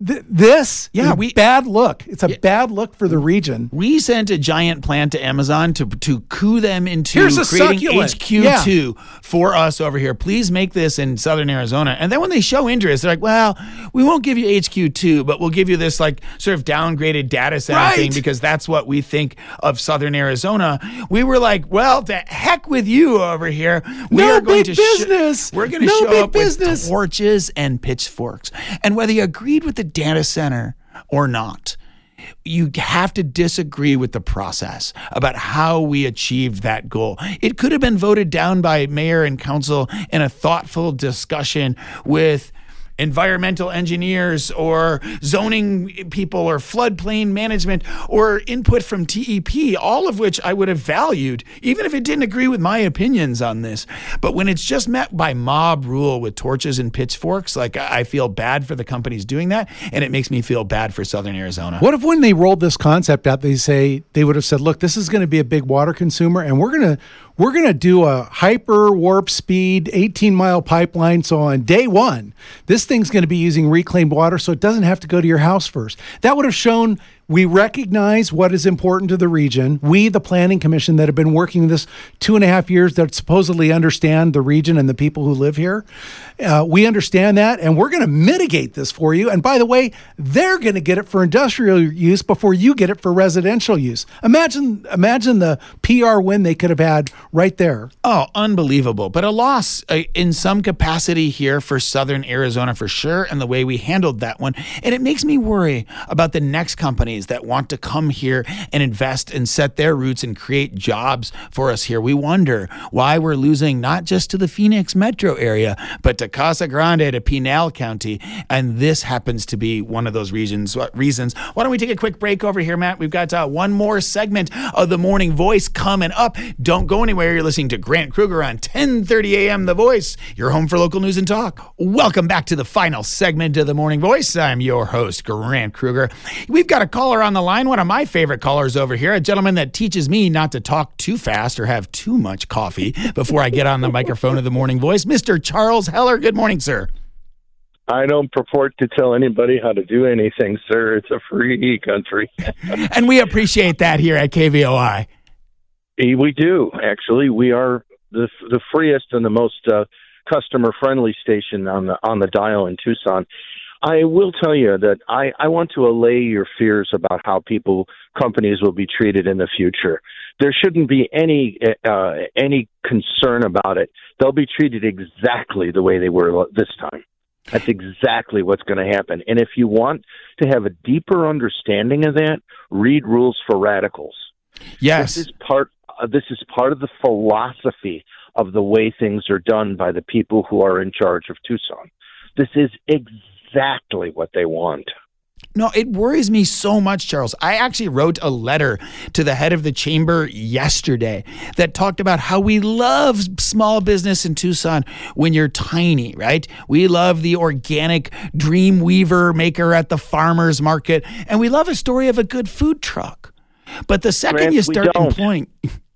th- this Yeah, is a we- bad look. It's a Yeah. bad look for the region. We sent a giant plan to Amazon to to coup them into Here's a creating succulent. H Q two for us over here. Please make this in Southern Arizona. And then when they show interest, they're like, well, we won't give you H Q two, but we'll give you this like sort of downgraded data center Right. thing because that's what we think of Southern Arizona. We were like, well, to heck with you over here. We No are going big to sh- business. we're going to No show big up business. with torches and pitchforks. And whether you agreed with the data center or not, you have to disagree with the process about how we achieved that goal. It could have been voted down by mayor and council in a thoughtful discussion with environmental engineers or zoning people or floodplain management or input from T E P, all of which I would have valued, even if it didn't agree with my opinions on this. But when it's just met by mob rule with torches and pitchforks, like I feel bad for the companies doing that, and it makes me feel bad for Southern Arizona. What if when they rolled this concept out, they say they would have said, "Look, this is going to be a big water consumer, and we're gonna we're gonna do a hyper warp speed eighteen mile pipeline. So on day one, this thing's going to be using reclaimed water, so it doesn't have to go to your house first." That would have shown we recognize what is important to the region. We, the Planning Commission, that have been working this two and a half years, that supposedly understand the region and the people who live here, uh, we understand that, and we're going to mitigate this for you. And by the way, they're going to get it for industrial use before you get it for residential use. Imagine, imagine the P R win they could have had right there. Oh, unbelievable. But a loss uh, in some capacity here for Southern Arizona for sure, and the way we handled that one. And it makes me worry about the next companies that want to come here and invest and set their roots and create jobs for us here. We wonder why we're losing not just to the Phoenix metro area, but to Casa Grande, to Pinal County. And this happens to be one of those regions, reasons. Why don't we take a quick break over here, Matt? We've got uh, one more segment of The Morning Voice coming up. Don't go anywhere. You're listening to Grant Kruger on ten thirty a.m. The Voice, your home for local news and talk. Welcome back to the final segment of The Morning Voice. I'm your host, Grant Kruger. We've got a caller on the line, one of my favorite callers over here, a gentleman that teaches me not to talk too fast or have too much coffee before I get on the microphone of The Morning Voice, Mister Charles Heller. Good morning, sir. I don't purport to tell anybody how to do anything, sir. It's a free country. And we appreciate that here at K V O I. We do, actually. We are the the freest and the most uh, customer-friendly station on the on the dial in Tucson. I will tell you that I, I want to allay your fears about how people, companies will be treated in the future. There shouldn't be any uh, any concern about it. They'll be treated exactly the way they were this time. That's exactly what's going to happen. And if you want to have a deeper understanding of that, read Rules for Radicals. Yes. This is part. Uh, this is part of the philosophy of the way things are done by the people who are in charge of Tucson. This is exactly what they want. No, it worries me so much, Charles. I actually wrote a letter to the head of the chamber yesterday that talked about how we love small business in Tucson when you're tiny, right? We love the organic dream weaver maker at the farmer's market, and we love a story of a good food truck. But the second Grant, you we start don't. employing...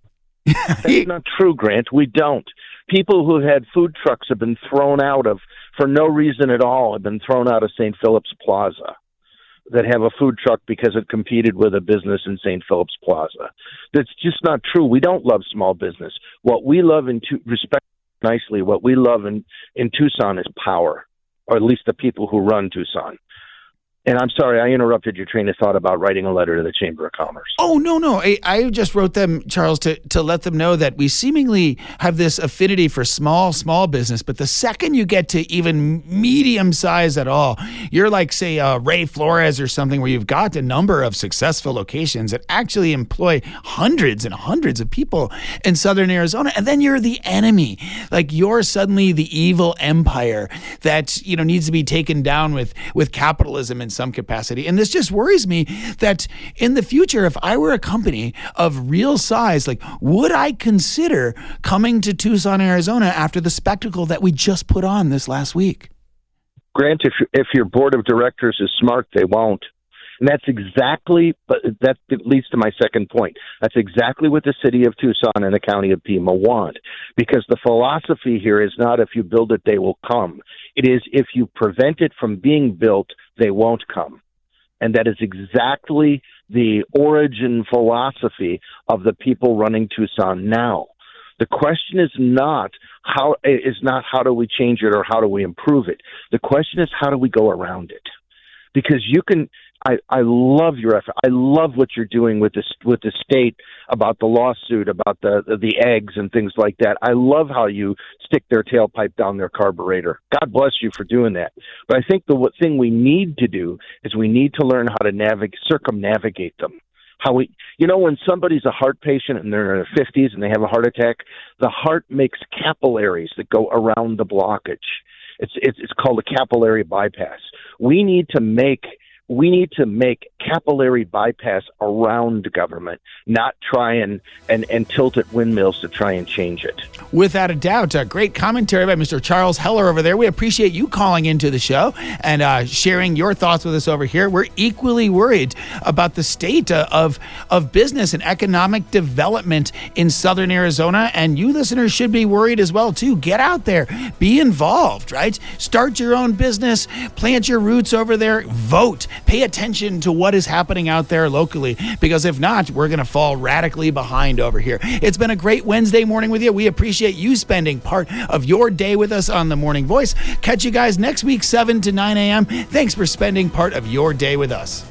That's not true, Grant. We don't. People who had food trucks have been thrown out of, for no reason at all, have been thrown out of Saint Philip's Plaza that have a food truck because it competed with a business in Saint Philip's Plaza. That's just not true. We don't love small business. What we love in, tu- respect nicely, what we love in, in Tucson is power, or at least the people who run Tucson. And I'm sorry, I interrupted your train of thought about writing a letter to the Chamber of Commerce. Oh, no, no. I, I just wrote them, Charles, to, to let them know that we seemingly have this affinity for small, small business. But the second you get to even medium size at all, you're like, say, uh, Ray Flores or something, where you've got a number of successful locations that actually employ hundreds and hundreds of people in Southern Arizona. And then you're the enemy. Like, you're suddenly the evil empire that, you know, needs to be taken down with, with capitalism and some capacity. And this just worries me that in the future, if I were a company of real size, like, would I consider coming to Tucson, Arizona after the spectacle that we just put on this last week? Grant, if if your board of directors is smart, they won't. And that's exactly, but that leads to my second point. That's exactly what the city of Tucson and the county of Pima want. Because the philosophy here is not if you build it, they will come. It is if you prevent it from being built, they won't come. And that is exactly the origin philosophy of the people running Tucson now. The question is not how is not how do we change it or how do we improve it. The question is how do we go around it? Because you can, I, I love your effort. I love what you're doing with this with the state about the lawsuit, about the the eggs and things like that. I love how you stick their tailpipe down their carburetor. God bless you for doing that. But I think the what thing we need to do is we need to learn how to navigate, circumnavigate them. How we, you know, when somebody's a heart patient and they're in their fifties and they have a heart attack, the heart makes capillaries that go around the blockage. It's it's it's called a capillary bypass. We need to make we need to make capillary bypass around government, not try and, and, and tilt at windmills to try and change it. Without a doubt. A great commentary by Mister Charles Heller over there. We appreciate you calling into the show and uh, sharing your thoughts with us over here. We're equally worried about the state uh, of, of business and economic development in Southern Arizona, and you listeners should be worried as well, too. Get out there. Be involved, right? Start your own business. Plant your roots over there. Vote. Pay attention to what is happening out there locally, because if not, we're going to fall radically behind over here. It's been a great Wednesday morning with you. We appreciate you spending part of your day with us on The Morning Voice. Catch you guys next week, seven to nine a.m. Thanks for spending part of your day with us.